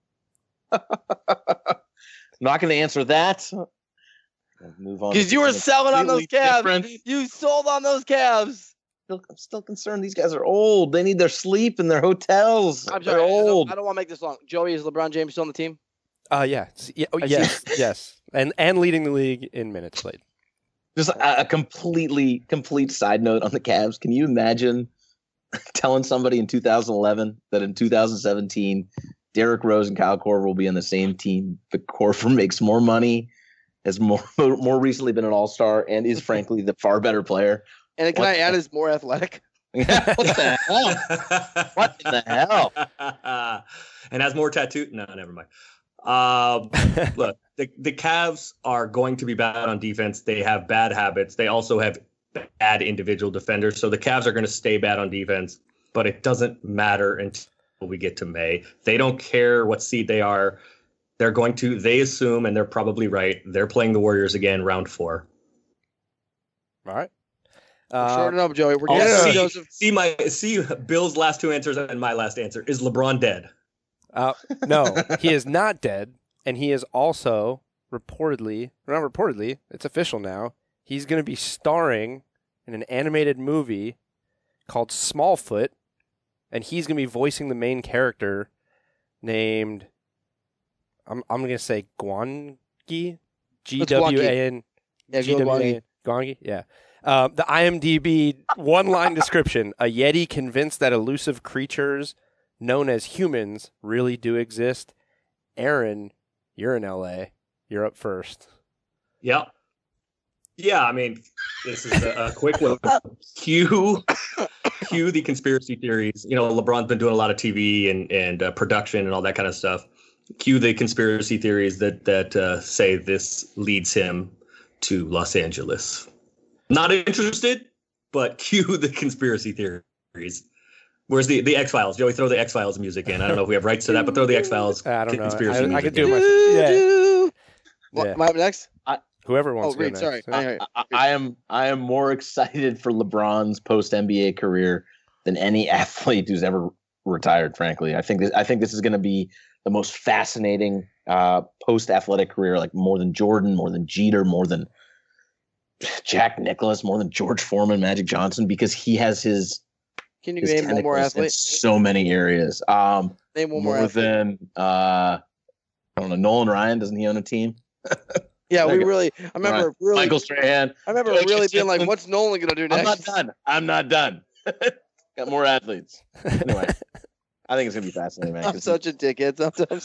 Not going to answer that. Move on. Because you were selling on those Cavs. Different. You sold on those Cavs. Still, I'm still concerned. These guys are old. They need their sleep and their hotels. I'm They're sorry. I don't, old. I don't want to make this long. Joey, is LeBron James still on the team? Uh, yeah. yeah oh, yes, yes. And and leading the league in minutes played. Just a, a completely, complete side note on the Cavs. Can you imagine telling somebody in two thousand eleven that in two thousand seventeen, Derrick Rose and Kyle Korver will be on the same team? But Korver makes more money, has more more recently been an all-star, and is frankly the far better player. And can What I the- add is more athletic? Yeah, what the hell? What the hell? And has more tattoo. No, never mind. Um, look, the, the Cavs are going to be bad on defense. They have bad habits. They also have bad individual defenders. So the Cavs are going to stay bad on defense, but it doesn't matter until we get to May. They don't care what seed they are. They're going to, they assume, and they're probably right, they're playing the Warriors again, round four. All right. We're Uh, shorting up, Joey. We're Oh, getting see, Joseph. see my see Bill's last two answers and my last answer. Is LeBron dead? Uh, no, he is not dead, and he is also reportedly, not reportedly, it's official now, he's going to be starring in an animated movie called Smallfoot, and he's going to be voicing the main character named, I'm I'm going to say Gwangi, G W A N, Yeah, G go W A Gwangi. N, Gwangi, yeah. Uh, the IMDb one-line description: a Yeti convinced that elusive creatures known as humans really do exist. Aaron, you're in L A. You're up first. Yeah. Yeah, I mean, this is a, a quick one. Cue, cue the conspiracy theories. You know, LeBron's been doing a lot of T V and, and uh, production and all that kind of stuff. Cue the conspiracy theories that, that uh, say this leads him to Los Angeles. Not interested, but cue the conspiracy theories. Where's the, the X-Files? Joey, throw the X-Files music in. I don't know if we have rights to that, but throw the X-Files I don't know. conspiracy I, I music could do in. it my yeah. What, am I up next? Whoever Oh, wants to go Reed, next. sorry. I, I, I am I am more excited for LeBron's post N B A career than any athlete who's ever retired. Frankly, I think this, I think this is going to be the most fascinating uh, post athletic career. Like more than Jordan, more than Jeter, more than Jack Nicklaus, more than George Foreman, Magic Johnson, because he has his Can you his name one more tentacles in athlete? so many areas. Um, Name one more more athlete. than uh, I don't know. Nolan Ryan, doesn't he own a team? Yeah, we Okay. really. I remember Right. really. Michael Strahan. I remember Coach really being like, Simpson. "What's Nolan gonna do I'm next?" not done. I'm not done. Got more athletes. Anyway, I think it's gonna be fascinating, man. I'm 'cause such a dickhead sometimes.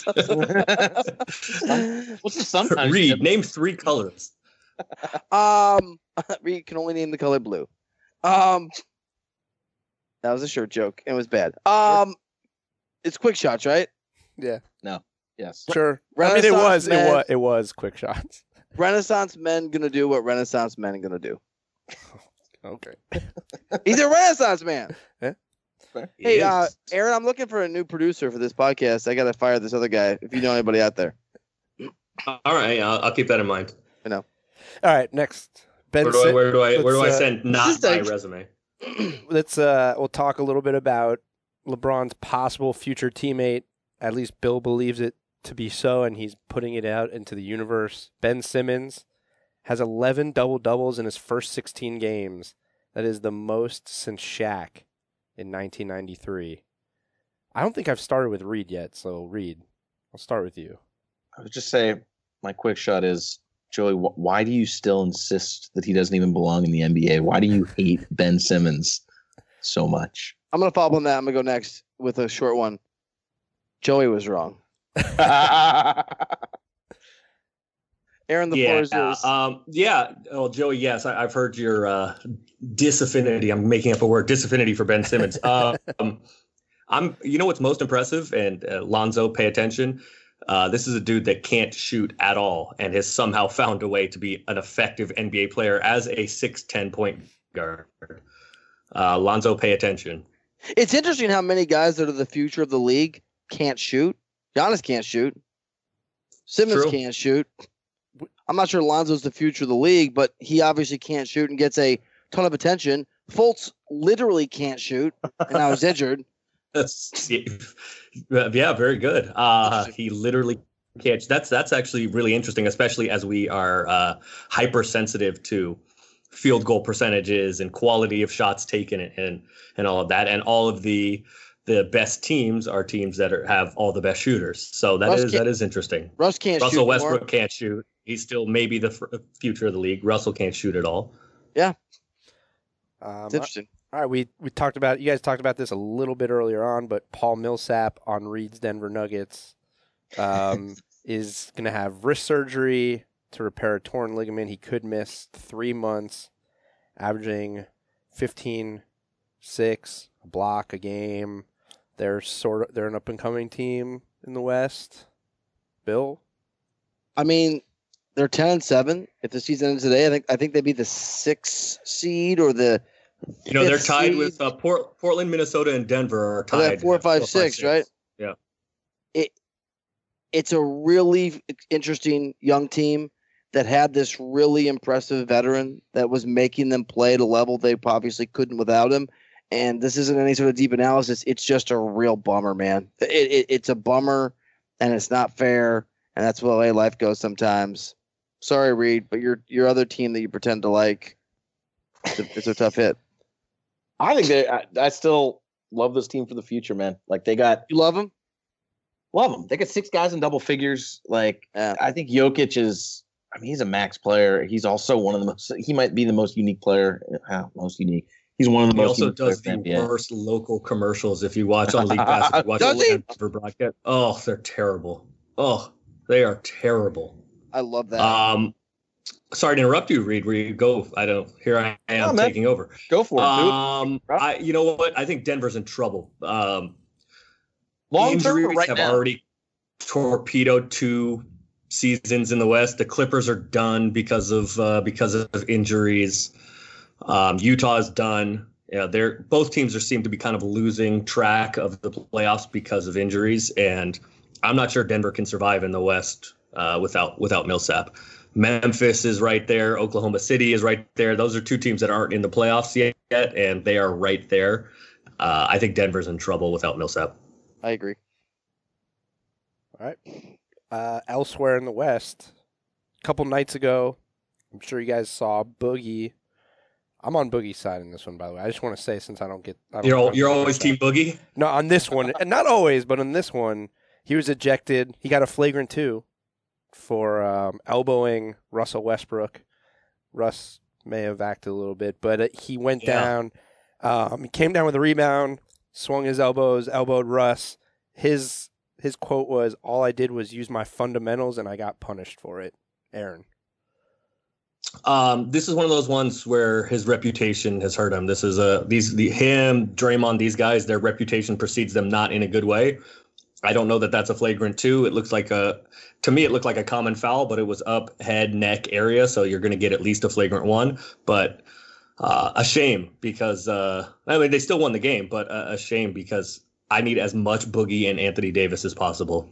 What's the sometimes? Reed, name three colors. um, Reed can only name the color blue. Um, that was a shirt joke. It was bad. Um, it's quick shots, right? Yeah, Yes. sure. I mean, it Renaissance was, it man. was, it was quick shots. Renaissance men gonna do what Renaissance men gonna do. Okay. He's a Renaissance man. Hey, uh, Yes. Aaron, I'm looking for a new producer for this podcast. I gotta fire this other guy. If you know anybody out there, All right, I'll, I'll keep that in mind. All right, next. Ben Where do I Sim- where do I where do I let's, uh, send not just my like- resume? let's uh we'll talk a little bit about LeBron's possible future teammate. At least Bill believes it to be so, and he's putting it out into the universe. Ben Simmons has eleven double doubles in his first sixteen games. That is the most since Shaq in nineteen ninety-three. I don't think I've started with Reed yet, so Reed, I'll start with you. I would just say my quick shot is Joey. Wh- why do you still insist that he doesn't even belong in the N B A? Why do you hate Ben Simmons so much? I'm gonna follow up on that. I'm gonna go next with a short one. Joey was wrong. Aaron, the floor Yeah, is yours. um, yeah. Oh, Joey, yes, I, I've heard your uh, disaffinity. I'm making up a word, disaffinity for Ben Simmons. um, I'm. You know what's most impressive, and uh, Lonzo, pay attention. Uh, this is a dude that can't shoot at all, and has somehow found a way to be an effective N B A player as a six ten point guard. Uh, Lonzo, pay attention. It's interesting how many guys that are the future of the league can't shoot. Giannis can't shoot. Simmons True. can't shoot. I'm not sure Lonzo's the future of the league, but he obviously can't shoot and gets a ton of attention. Fultz literally can't shoot, and now he's injured. Yeah, very good. Uh, he literally can't. That's that's actually really interesting, especially as we are uh, hypersensitive to field goal percentages and quality of shots taken and, and and all of that, and all of the the best teams are teams that are, have all the best shooters. So that Russ is that is interesting. Russ can't Russell shoot Westbrook anymore. can't shoot. He's still maybe the f- future of the league. Russell can't shoot at all. Yeah, Um, it's interesting. All right, we we talked about you guys talked about this a little bit earlier on, but Paul Millsap on Reed's Denver Nuggets um, is going to have wrist surgery to repair a torn ligament. He could miss three months, averaging fifteen, six, a block a game. They're sort of they're an up and coming team in the West. Bill, I mean, they're ten and seven. If the season ends today, I think I think they'd be the sixth seed or the. You know, they're fifth tied seed. with uh, Port, Portland, Minnesota, and Denver are Oh, they're tied. four, five, Four, six, right? Yeah. It it's a really interesting young team that had this really impressive veteran that was making them play at a level they obviously couldn't without him. And this isn't any sort of deep analysis. It's just a real bummer, man. It, it, it's a bummer, and it's not fair, and that's the way life goes sometimes. Sorry, Reed, but your your other team that you pretend to like, it's a, it's a tough hit. I think they. I, I still love this team for the future, man. Like they got You love them? love them. They got six guys in double figures. Like Yeah. I think Jokic is. I mean, he's a max player. He's also one of the most. He might be the most unique player. Uh, most unique. He's one of the He most. also unique does players the in N B A. worst local commercials. If you watch on League Pass, if you watch Does the he? Denver broadcast. Oh, they're terrible. Oh, they are terrible. I love that. Um, sorry to interrupt you, Reed. Where you go? I don't. Here I am Oh, man. taking over. Go for it, dude. Um, I. You know what? I think Denver's in trouble. Um, Long term, injuries right have now. already torpedoed two seasons in the West. The Clippers are done because of uh, because of injuries. Um, Utah's done. Yeah, they're both teams are seem to be kind of losing track of the playoffs because of injuries, and I'm not sure Denver can survive in the West uh, without without Millsap. Memphis is right there. Oklahoma City is right there. Those are two teams that aren't in the playoffs yet, and they are right there. Uh, I think Denver's in trouble without Millsap. I agree. all right. Uh, elsewhere in the West, a couple nights ago, I'm sure you guys saw Boogie. I'm on Boogie's side in this one, by the way. I just want to say, since I don't get, I don't You're all, I'm you're on always their Team Boogie. No, on this one, and not always, but on this one, he was ejected. He got a flagrant two for um, elbowing Russell Westbrook. Russ may have acted a little bit, but uh, he went Yeah. down. Um, he came down with a rebound, swung his elbows, elbowed Russ. His his quote was, "All I did was use my fundamentals, and I got punished for it." Aaron. Um, this is one of those ones where his reputation has hurt him. This is a these the him Draymond these guys their reputation precedes them not in a good way. I don't know that that's a flagrant two. It looks like a to me it looked like a common foul, but it was up head neck area, so you're going to get at least a flagrant one. But uh, a shame because uh, I mean they still won the game, but a, a shame because I need as much Boogie and Anthony Davis as possible.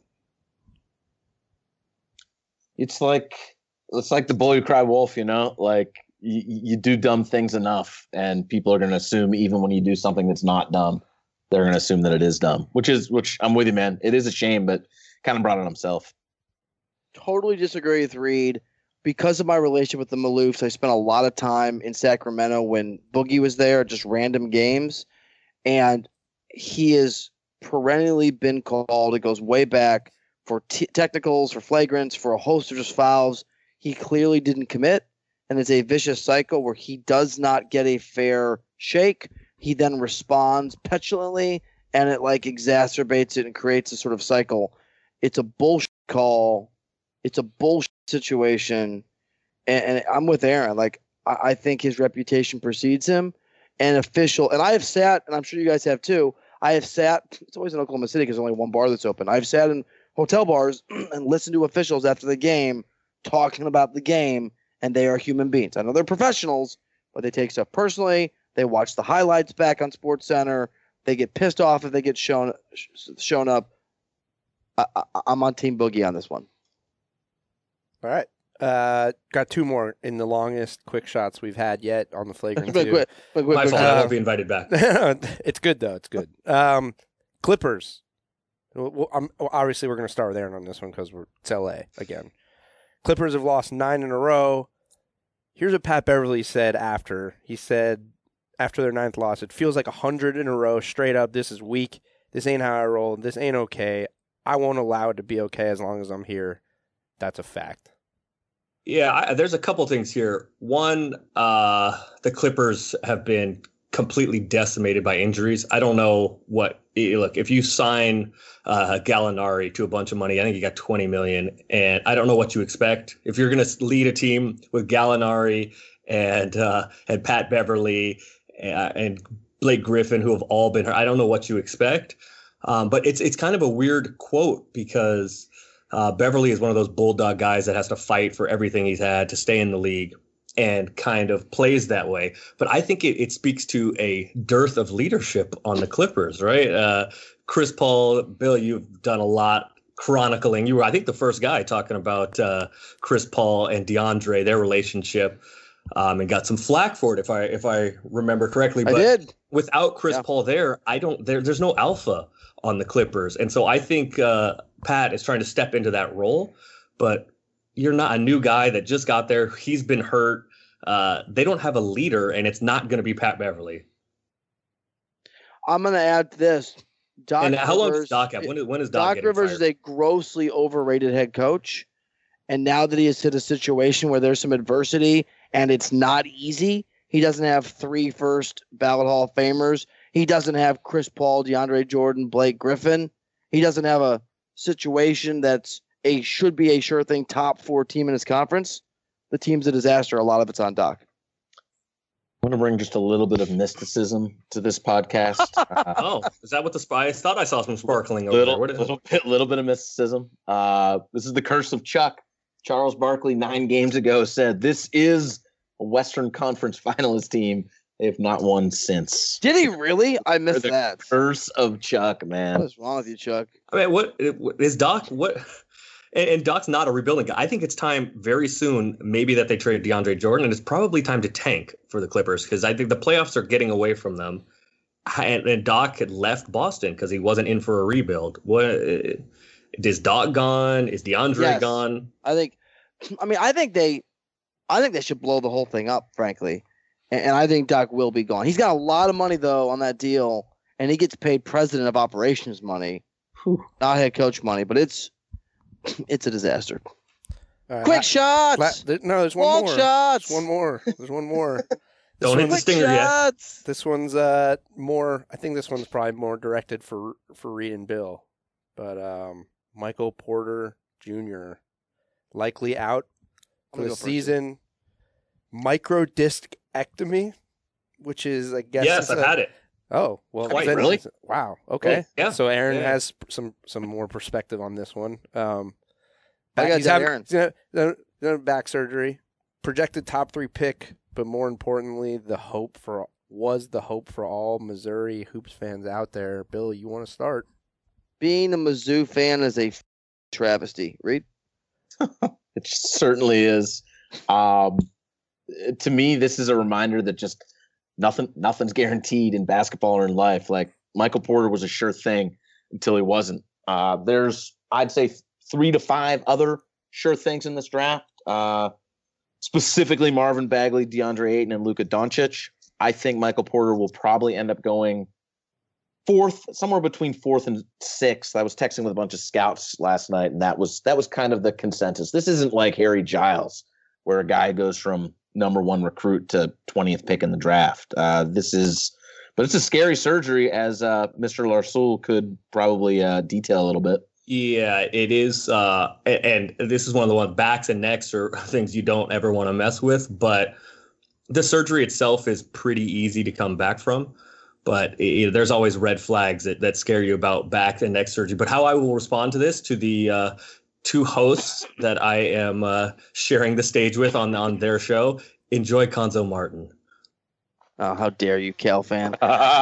It's like it's like the boy who cried wolf, you know. Like you, you do dumb things enough, and people are going to assume even when you do something that's not dumb, they're going to assume that it is dumb. Which is which I'm with you, man. It is a shame, but kind of brought it himself. Totally disagree with Reed. Because of my relationship with the Maloofs, I spent a lot of time in Sacramento when Boogie was there, just random games. And he has perennially been called, it goes way back, for t- technicals, for flagrants, for a host of just fouls. He clearly didn't commit. And it's a vicious cycle where he does not get a fair shake. He then responds petulantly, and it like exacerbates it and creates a sort of cycle. It's a bullshit call. It's a bullshit situation, and, and I'm with Aaron. Like I, I think his reputation precedes him, and official. And I have sat, and I'm sure you guys have too. I have sat. It's always in Oklahoma City because there's only one bar that's open. I've sat in hotel bars and listened to officials after the game talking about the game, and they are human beings. I know they're professionals, but they take stuff personally. They watch the highlights back on SportsCenter. They get pissed off if they get shown shown up. I, I, I'm on Team Boogie on this one. All right. Uh, got two more in the longest quick shots we've had yet on the flagrant quick, two. quick, quick, quick, My quick, fault. uh, I won't be invited back. It's good though. It's good. Um, Clippers. Well, I'm, well, obviously, we're going to start with Aaron on this one because we're it's L A again. Clippers have lost nine in a row. Here's what Pat Beverly said after. He said after their ninth loss, it feels like a hundred in a row straight up. This is weak. This ain't how I roll. This ain't okay. I won't allow it to be okay as long as I'm here. That's a fact. Yeah, I, there's a couple things here. One, uh, the Clippers have been completely decimated by injuries. I don't know what. Look, if you sign uh, Gallinari to a bunch of money, I think you got twenty million, and I don't know what you expect. If you're going to lead a team with Gallinari and uh, and Pat Beverly and, and Blake Griffin, who have all been hurt, I don't know what you expect. Um, but it's it's kind of a weird quote because uh, Beverly is one of those bulldog guys that has to fight for everything he's had to stay in the league and kind of plays that way. But I think it, it speaks to a dearth of leadership on the Clippers, right? Uh, Chris Paul, Bill, you've done a lot chronicling. You were, I think, the first guy talking about uh, Chris Paul and DeAndre, their relationship, um, and got some flack for it, if I if I remember correctly. But I did. Without Chris Yeah. Paul there, I don't. There, there's no alpha on the Clippers, and so I think uh, Pat is trying to step into that role, but you're not a new guy that just got there. He's been hurt. Uh, they don't have a leader, and it's not going to be Pat Beverly. I'm going to add to this. Doc and how long does Rivers, Doc have? When is, when is Doc Doc getting Rivers fired? is a grossly overrated head coach. And now that he has hit a situation where there's some adversity and it's not easy, he doesn't have three first ballot Hall of Famers. He doesn't have Chris Paul, DeAndre Jordan, Blake Griffin. He doesn't have a situation that's a should be a sure thing top four team in his conference. The team's a disaster. A lot of it's on Doc. I'm going to bring just a little bit of mysticism to this podcast. Uh, Oh, is that what the spy? I thought I saw some sparkling over little, there. What is, little bit, little bit of mysticism. Uh, this is the curse of Chuck. Charles Barkley nine games ago said, "This is a Western Conference Finalist team. They have not won since." Did he really? I missed the that. Curse of Chuck, man. What is wrong with you, Chuck? I mean, what is Doc? What? And, and Doc's not a rebuilding guy. I think it's time very soon, maybe that they trade DeAndre Jordan, and it's probably time to tank for the Clippers because I think the playoffs are getting away from them. And, and Doc had left Boston because he wasn't in for a rebuild. What is Doc gone? Is DeAndre Yes. gone? I think. I mean, I think they, I think they should blow the whole thing up, frankly, and, and I think Doc will be gone. He's got a lot of money though on that deal, and he gets paid president of operations money, Whew. not head coach money. But it's, it's a disaster. All right, Quick la- shots. la- th- no, there's one Long more. shots. There's one more. There's one more. This Don't hit one's- the stinger yet. shots. This one's uh more. I think this one's probably more directed for for Reed and Bill, but um, Michael Porter Junior likely out I'm for gonna the go first. season. Microdiscectomy, which is I guess Yes, it's I've a- had it. Oh well, Wait, then- really? Wow. Okay. Oh, yeah. So Aaron Yeah. has some some more perspective on this one. Um, I back- got he's that, having- Aaron. he's gonna- gonna- gonna back surgery, projected top three pick, but more importantly, the hope for was the hope for all Missouri hoops fans out there. Bill, you want to start? Being a Mizzou fan is a travesty. Reed. It certainly is. Um, to me, this is a reminder that just nothing, nothing's guaranteed in basketball or in life. Like Michael Porter was a sure thing until he wasn't. Uh, there's, I'd say, three to five other sure things in this draft. Uh, specifically, Marvin Bagley, DeAndre Ayton, and Luka Doncic. I think Michael Porter will probably end up going fourth, somewhere between fourth and sixth. I was texting with a bunch of scouts last night, and that was that was kind of the consensus. This isn't like Harry Giles, where a guy goes from number one recruit to twentieth pick in the draft. Uh, this is, but it's a scary surgery, as uh, Mister Larsoul could probably uh, detail a little bit. Yeah, it is. Uh, and, and this is one of the ones, backs and necks are things you don't ever want to mess with. But the surgery itself is pretty easy to come back from. But it, there's always red flags that, that scare you about back and neck surgery. But how I will respond to this, to the uh, two hosts that I am uh, sharing the stage with on, on their show, enjoy Konzo Martin. Oh, how dare you, Cal fan.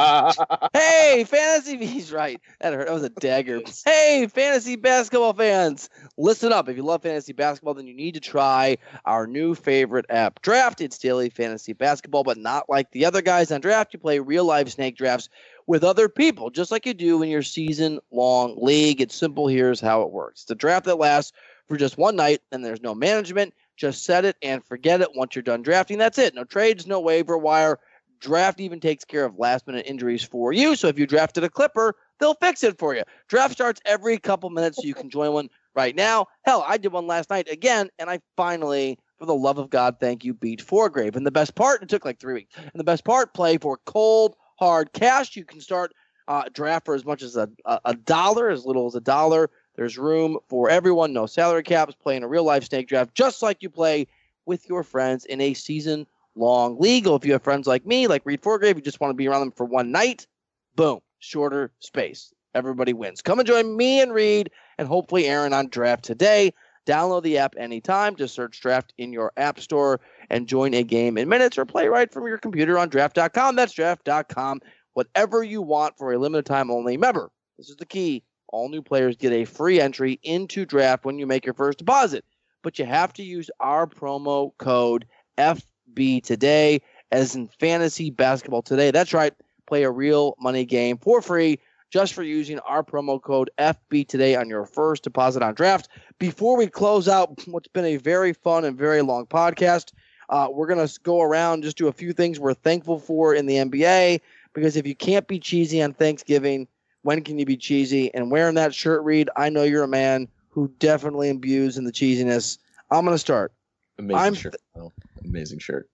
Hey, fantasy. He's right. That hurt. That was a dagger. Hey, fantasy basketball fans. Listen up. If you love fantasy basketball, then you need to try our new favorite app, Draft. It's daily fantasy basketball, but not like the other guys on Draft. You play real life snake drafts with other people, just like you do in your season-long league. It's simple. Here's how it works. It's a draft that lasts for just one night, and there's no management. Just set it and forget it once you're done drafting. That's it. No trades, no waiver wire. Draft even takes care of last-minute injuries for you. So if you drafted a Clipper, they'll fix it for you. Draft starts every couple minutes, so you can join one right now. Hell, I did one last night again, and I finally, for the love of God, thank you, beat Fourgrave. And the best part, it took like three weeks. And the best part, play for cold, hard cash. You can start uh, draft for as much as a, a, a dollar, as little as a dollar. There's room for everyone. No salary caps. Play in a real-life snake draft, just like you play with your friends in a season long league. If you have friends like me, like Reed Fourgrave, you just want to be around them for one night, boom, shorter space. Everybody wins. Come and join me and Reed and hopefully Aaron on Draft today. Download the app anytime. Just search Draft in your app store and join a game in minutes or play right from your computer on draft dot com. That's draft dot com. Whatever you want for a limited time only. Remember, this is the key. All new players get a free entry into Draft when you make your first deposit. But you have to use our promo code F B today, as in fantasy basketball today. That's right. Play a real money game for free just for using our promo code F B today on your first deposit on Draft. Before we close out what's been a very fun and very long podcast, uh, we're going to go around just do a few things we're thankful for in the N B A, because if you can't be cheesy on Thanksgiving, when can you be cheesy? And wearing that shirt, Reed, I know you're a man who definitely imbues in the cheesiness. I'm going to start. Amazing I'm shirt. Oh, amazing shirt.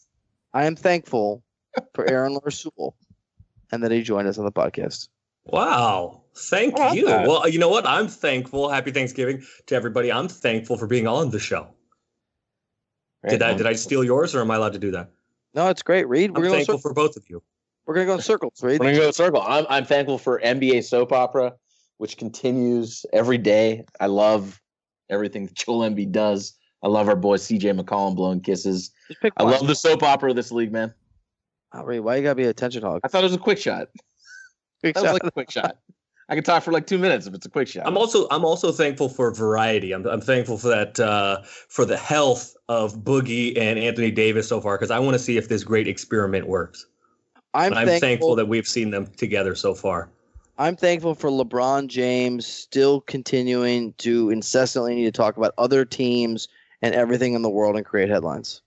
I am thankful for Aaron Larsoul and that he joined us on the podcast. Wow. Thank I like you. that. Well, you know what? I'm thankful. Happy Thanksgiving to everybody. I'm thankful for being on the show. Did I did I steal yours, or am I allowed to do that? No, it's great, Reed. We're I'm going thankful to for both of you. We're going to go in circles, Reed. We're gonna go in a circle. I'm I'm thankful for N B A soap opera, which continues every day. I love everything that Joel Embiid does. I love our boy C J McCollum blowing kisses. Just pick I one. love the soap opera of this league, man. Oh, Reed, why you got to be a attention hog? I thought it was a quick shot. Quick That was shot. like a quick shot. I can talk for like two minutes if it's a quick shot. I'm also I'm also thankful for variety. I'm I'm thankful for that uh, for the health of Boogie and Anthony Davis so far, because I want to see if this great experiment works. I'm, And I'm thankful, thankful that we've seen them together so far. I'm thankful for LeBron James still continuing to incessantly need to talk about other teams and everything in the world and create headlines.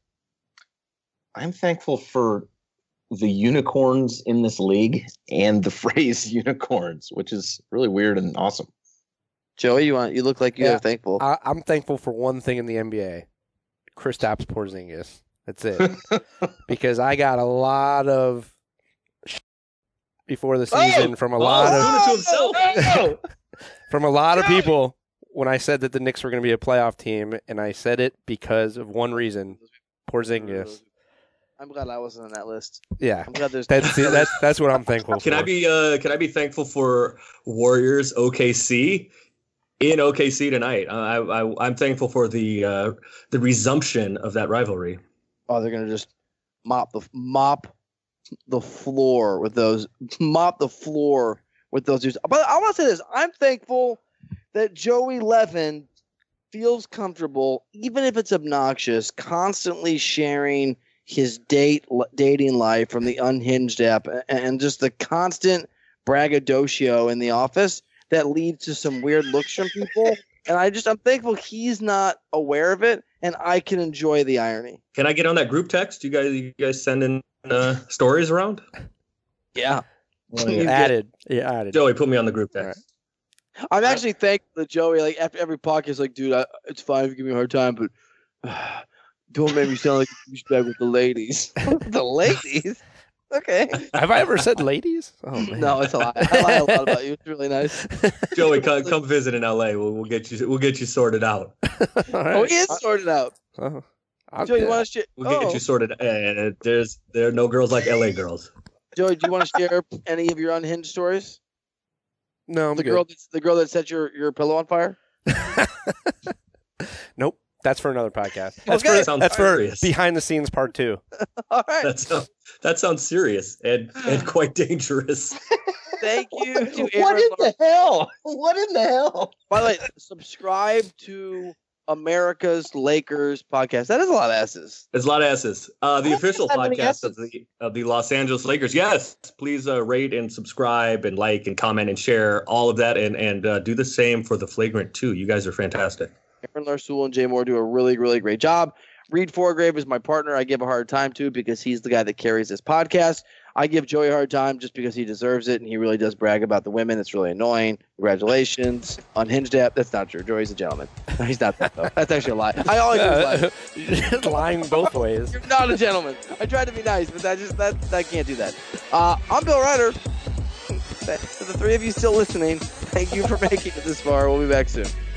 I'm thankful for the unicorns in this league and the phrase unicorns, which is really weird and awesome. Joey, you want you look like you Yeah. are thankful. I, I'm thankful for one thing in the N B A: Kristaps Porzingis. That's it. Because I got a lot of sh- before the season Oh! from a Oh, lot of doing it to himself. from a lot of people when I said that the Knicks were going to be a playoff team, and I said it because of one reason: Porzingis. I'm glad I wasn't on that list. Yeah, I'm glad there's that's that's that's what I'm thankful Can for. I be uh can I be thankful for Warriors O K C in O K C tonight? I, I I'm thankful for the uh, the resumption of that rivalry. Oh, they're gonna just mop the mop the floor with those mop the floor with those dudes. But I want to say this: I'm thankful that Joey Levin feels comfortable, even if it's obnoxious, constantly sharing his date dating life from the Unhinged app, and just the constant braggadocio in the office that leads to some weird looks from people. And I just I'm thankful he's not aware of it, and I can enjoy the irony. Can I get on that group text? You guys you guys sending uh, stories around? Yeah. You added, yeah, added. Joey, put me on the group text. I'm actually thankful that Joey, like, after every podcast, like, dude, I, it's fine if you give me a hard time, but uh, don't make me sound like a douchebag with the ladies. The ladies? Okay. Have I ever said ladies? Oh man. No, it's a lie. I lie a lot about you. It's really nice. Joey, come, come visit in L A. We'll, we'll get you we'll get you sorted out. All Oh, right. he is sorted out. Oh, I'll Joey, get- you want to share? We'll get Oh. you sorted. Uh, there's there are no girls like L A girls. Joey, do you want to share any of your unhinged stories? no, I'm The good. girl, that's, the girl that set your, your pillow on fire. Nope. That's for another podcast. That's Okay. for, that's for serious. behind the scenes part two. All right. That sounds, that sounds serious and, and quite dangerous. Thank you to Aaron. What in Lar- the hell? What in the hell? By the way, subscribe to America's Lakers podcast. That is a lot of S's. There's a lot of S's. Uh, the Why official that many podcast of S's? the of the Los Angeles Lakers. Yes, please uh, rate and subscribe and like and comment and share all of that, and and uh, do the same for the Flagrant two. You guys are fantastic. Aaron Larsoul and Jay Moore do a really, really great job. Reed Forgrave is my partner. I give a hard time to because he's the guy that carries this podcast. I give Joey a hard time just because he deserves it, and he really does brag about the women. It's really annoying. Congratulations. Unhinged app. That's not true. Joey's a gentleman. No, he's not that, though. That's actually a lie. I always lie. Just lying both ways. You're not a gentleman. I tried to be nice, but that just that that can't do that. Uh, I'm Bill Ryder. To the three of you still listening, thank you for making it this far. We'll be back soon.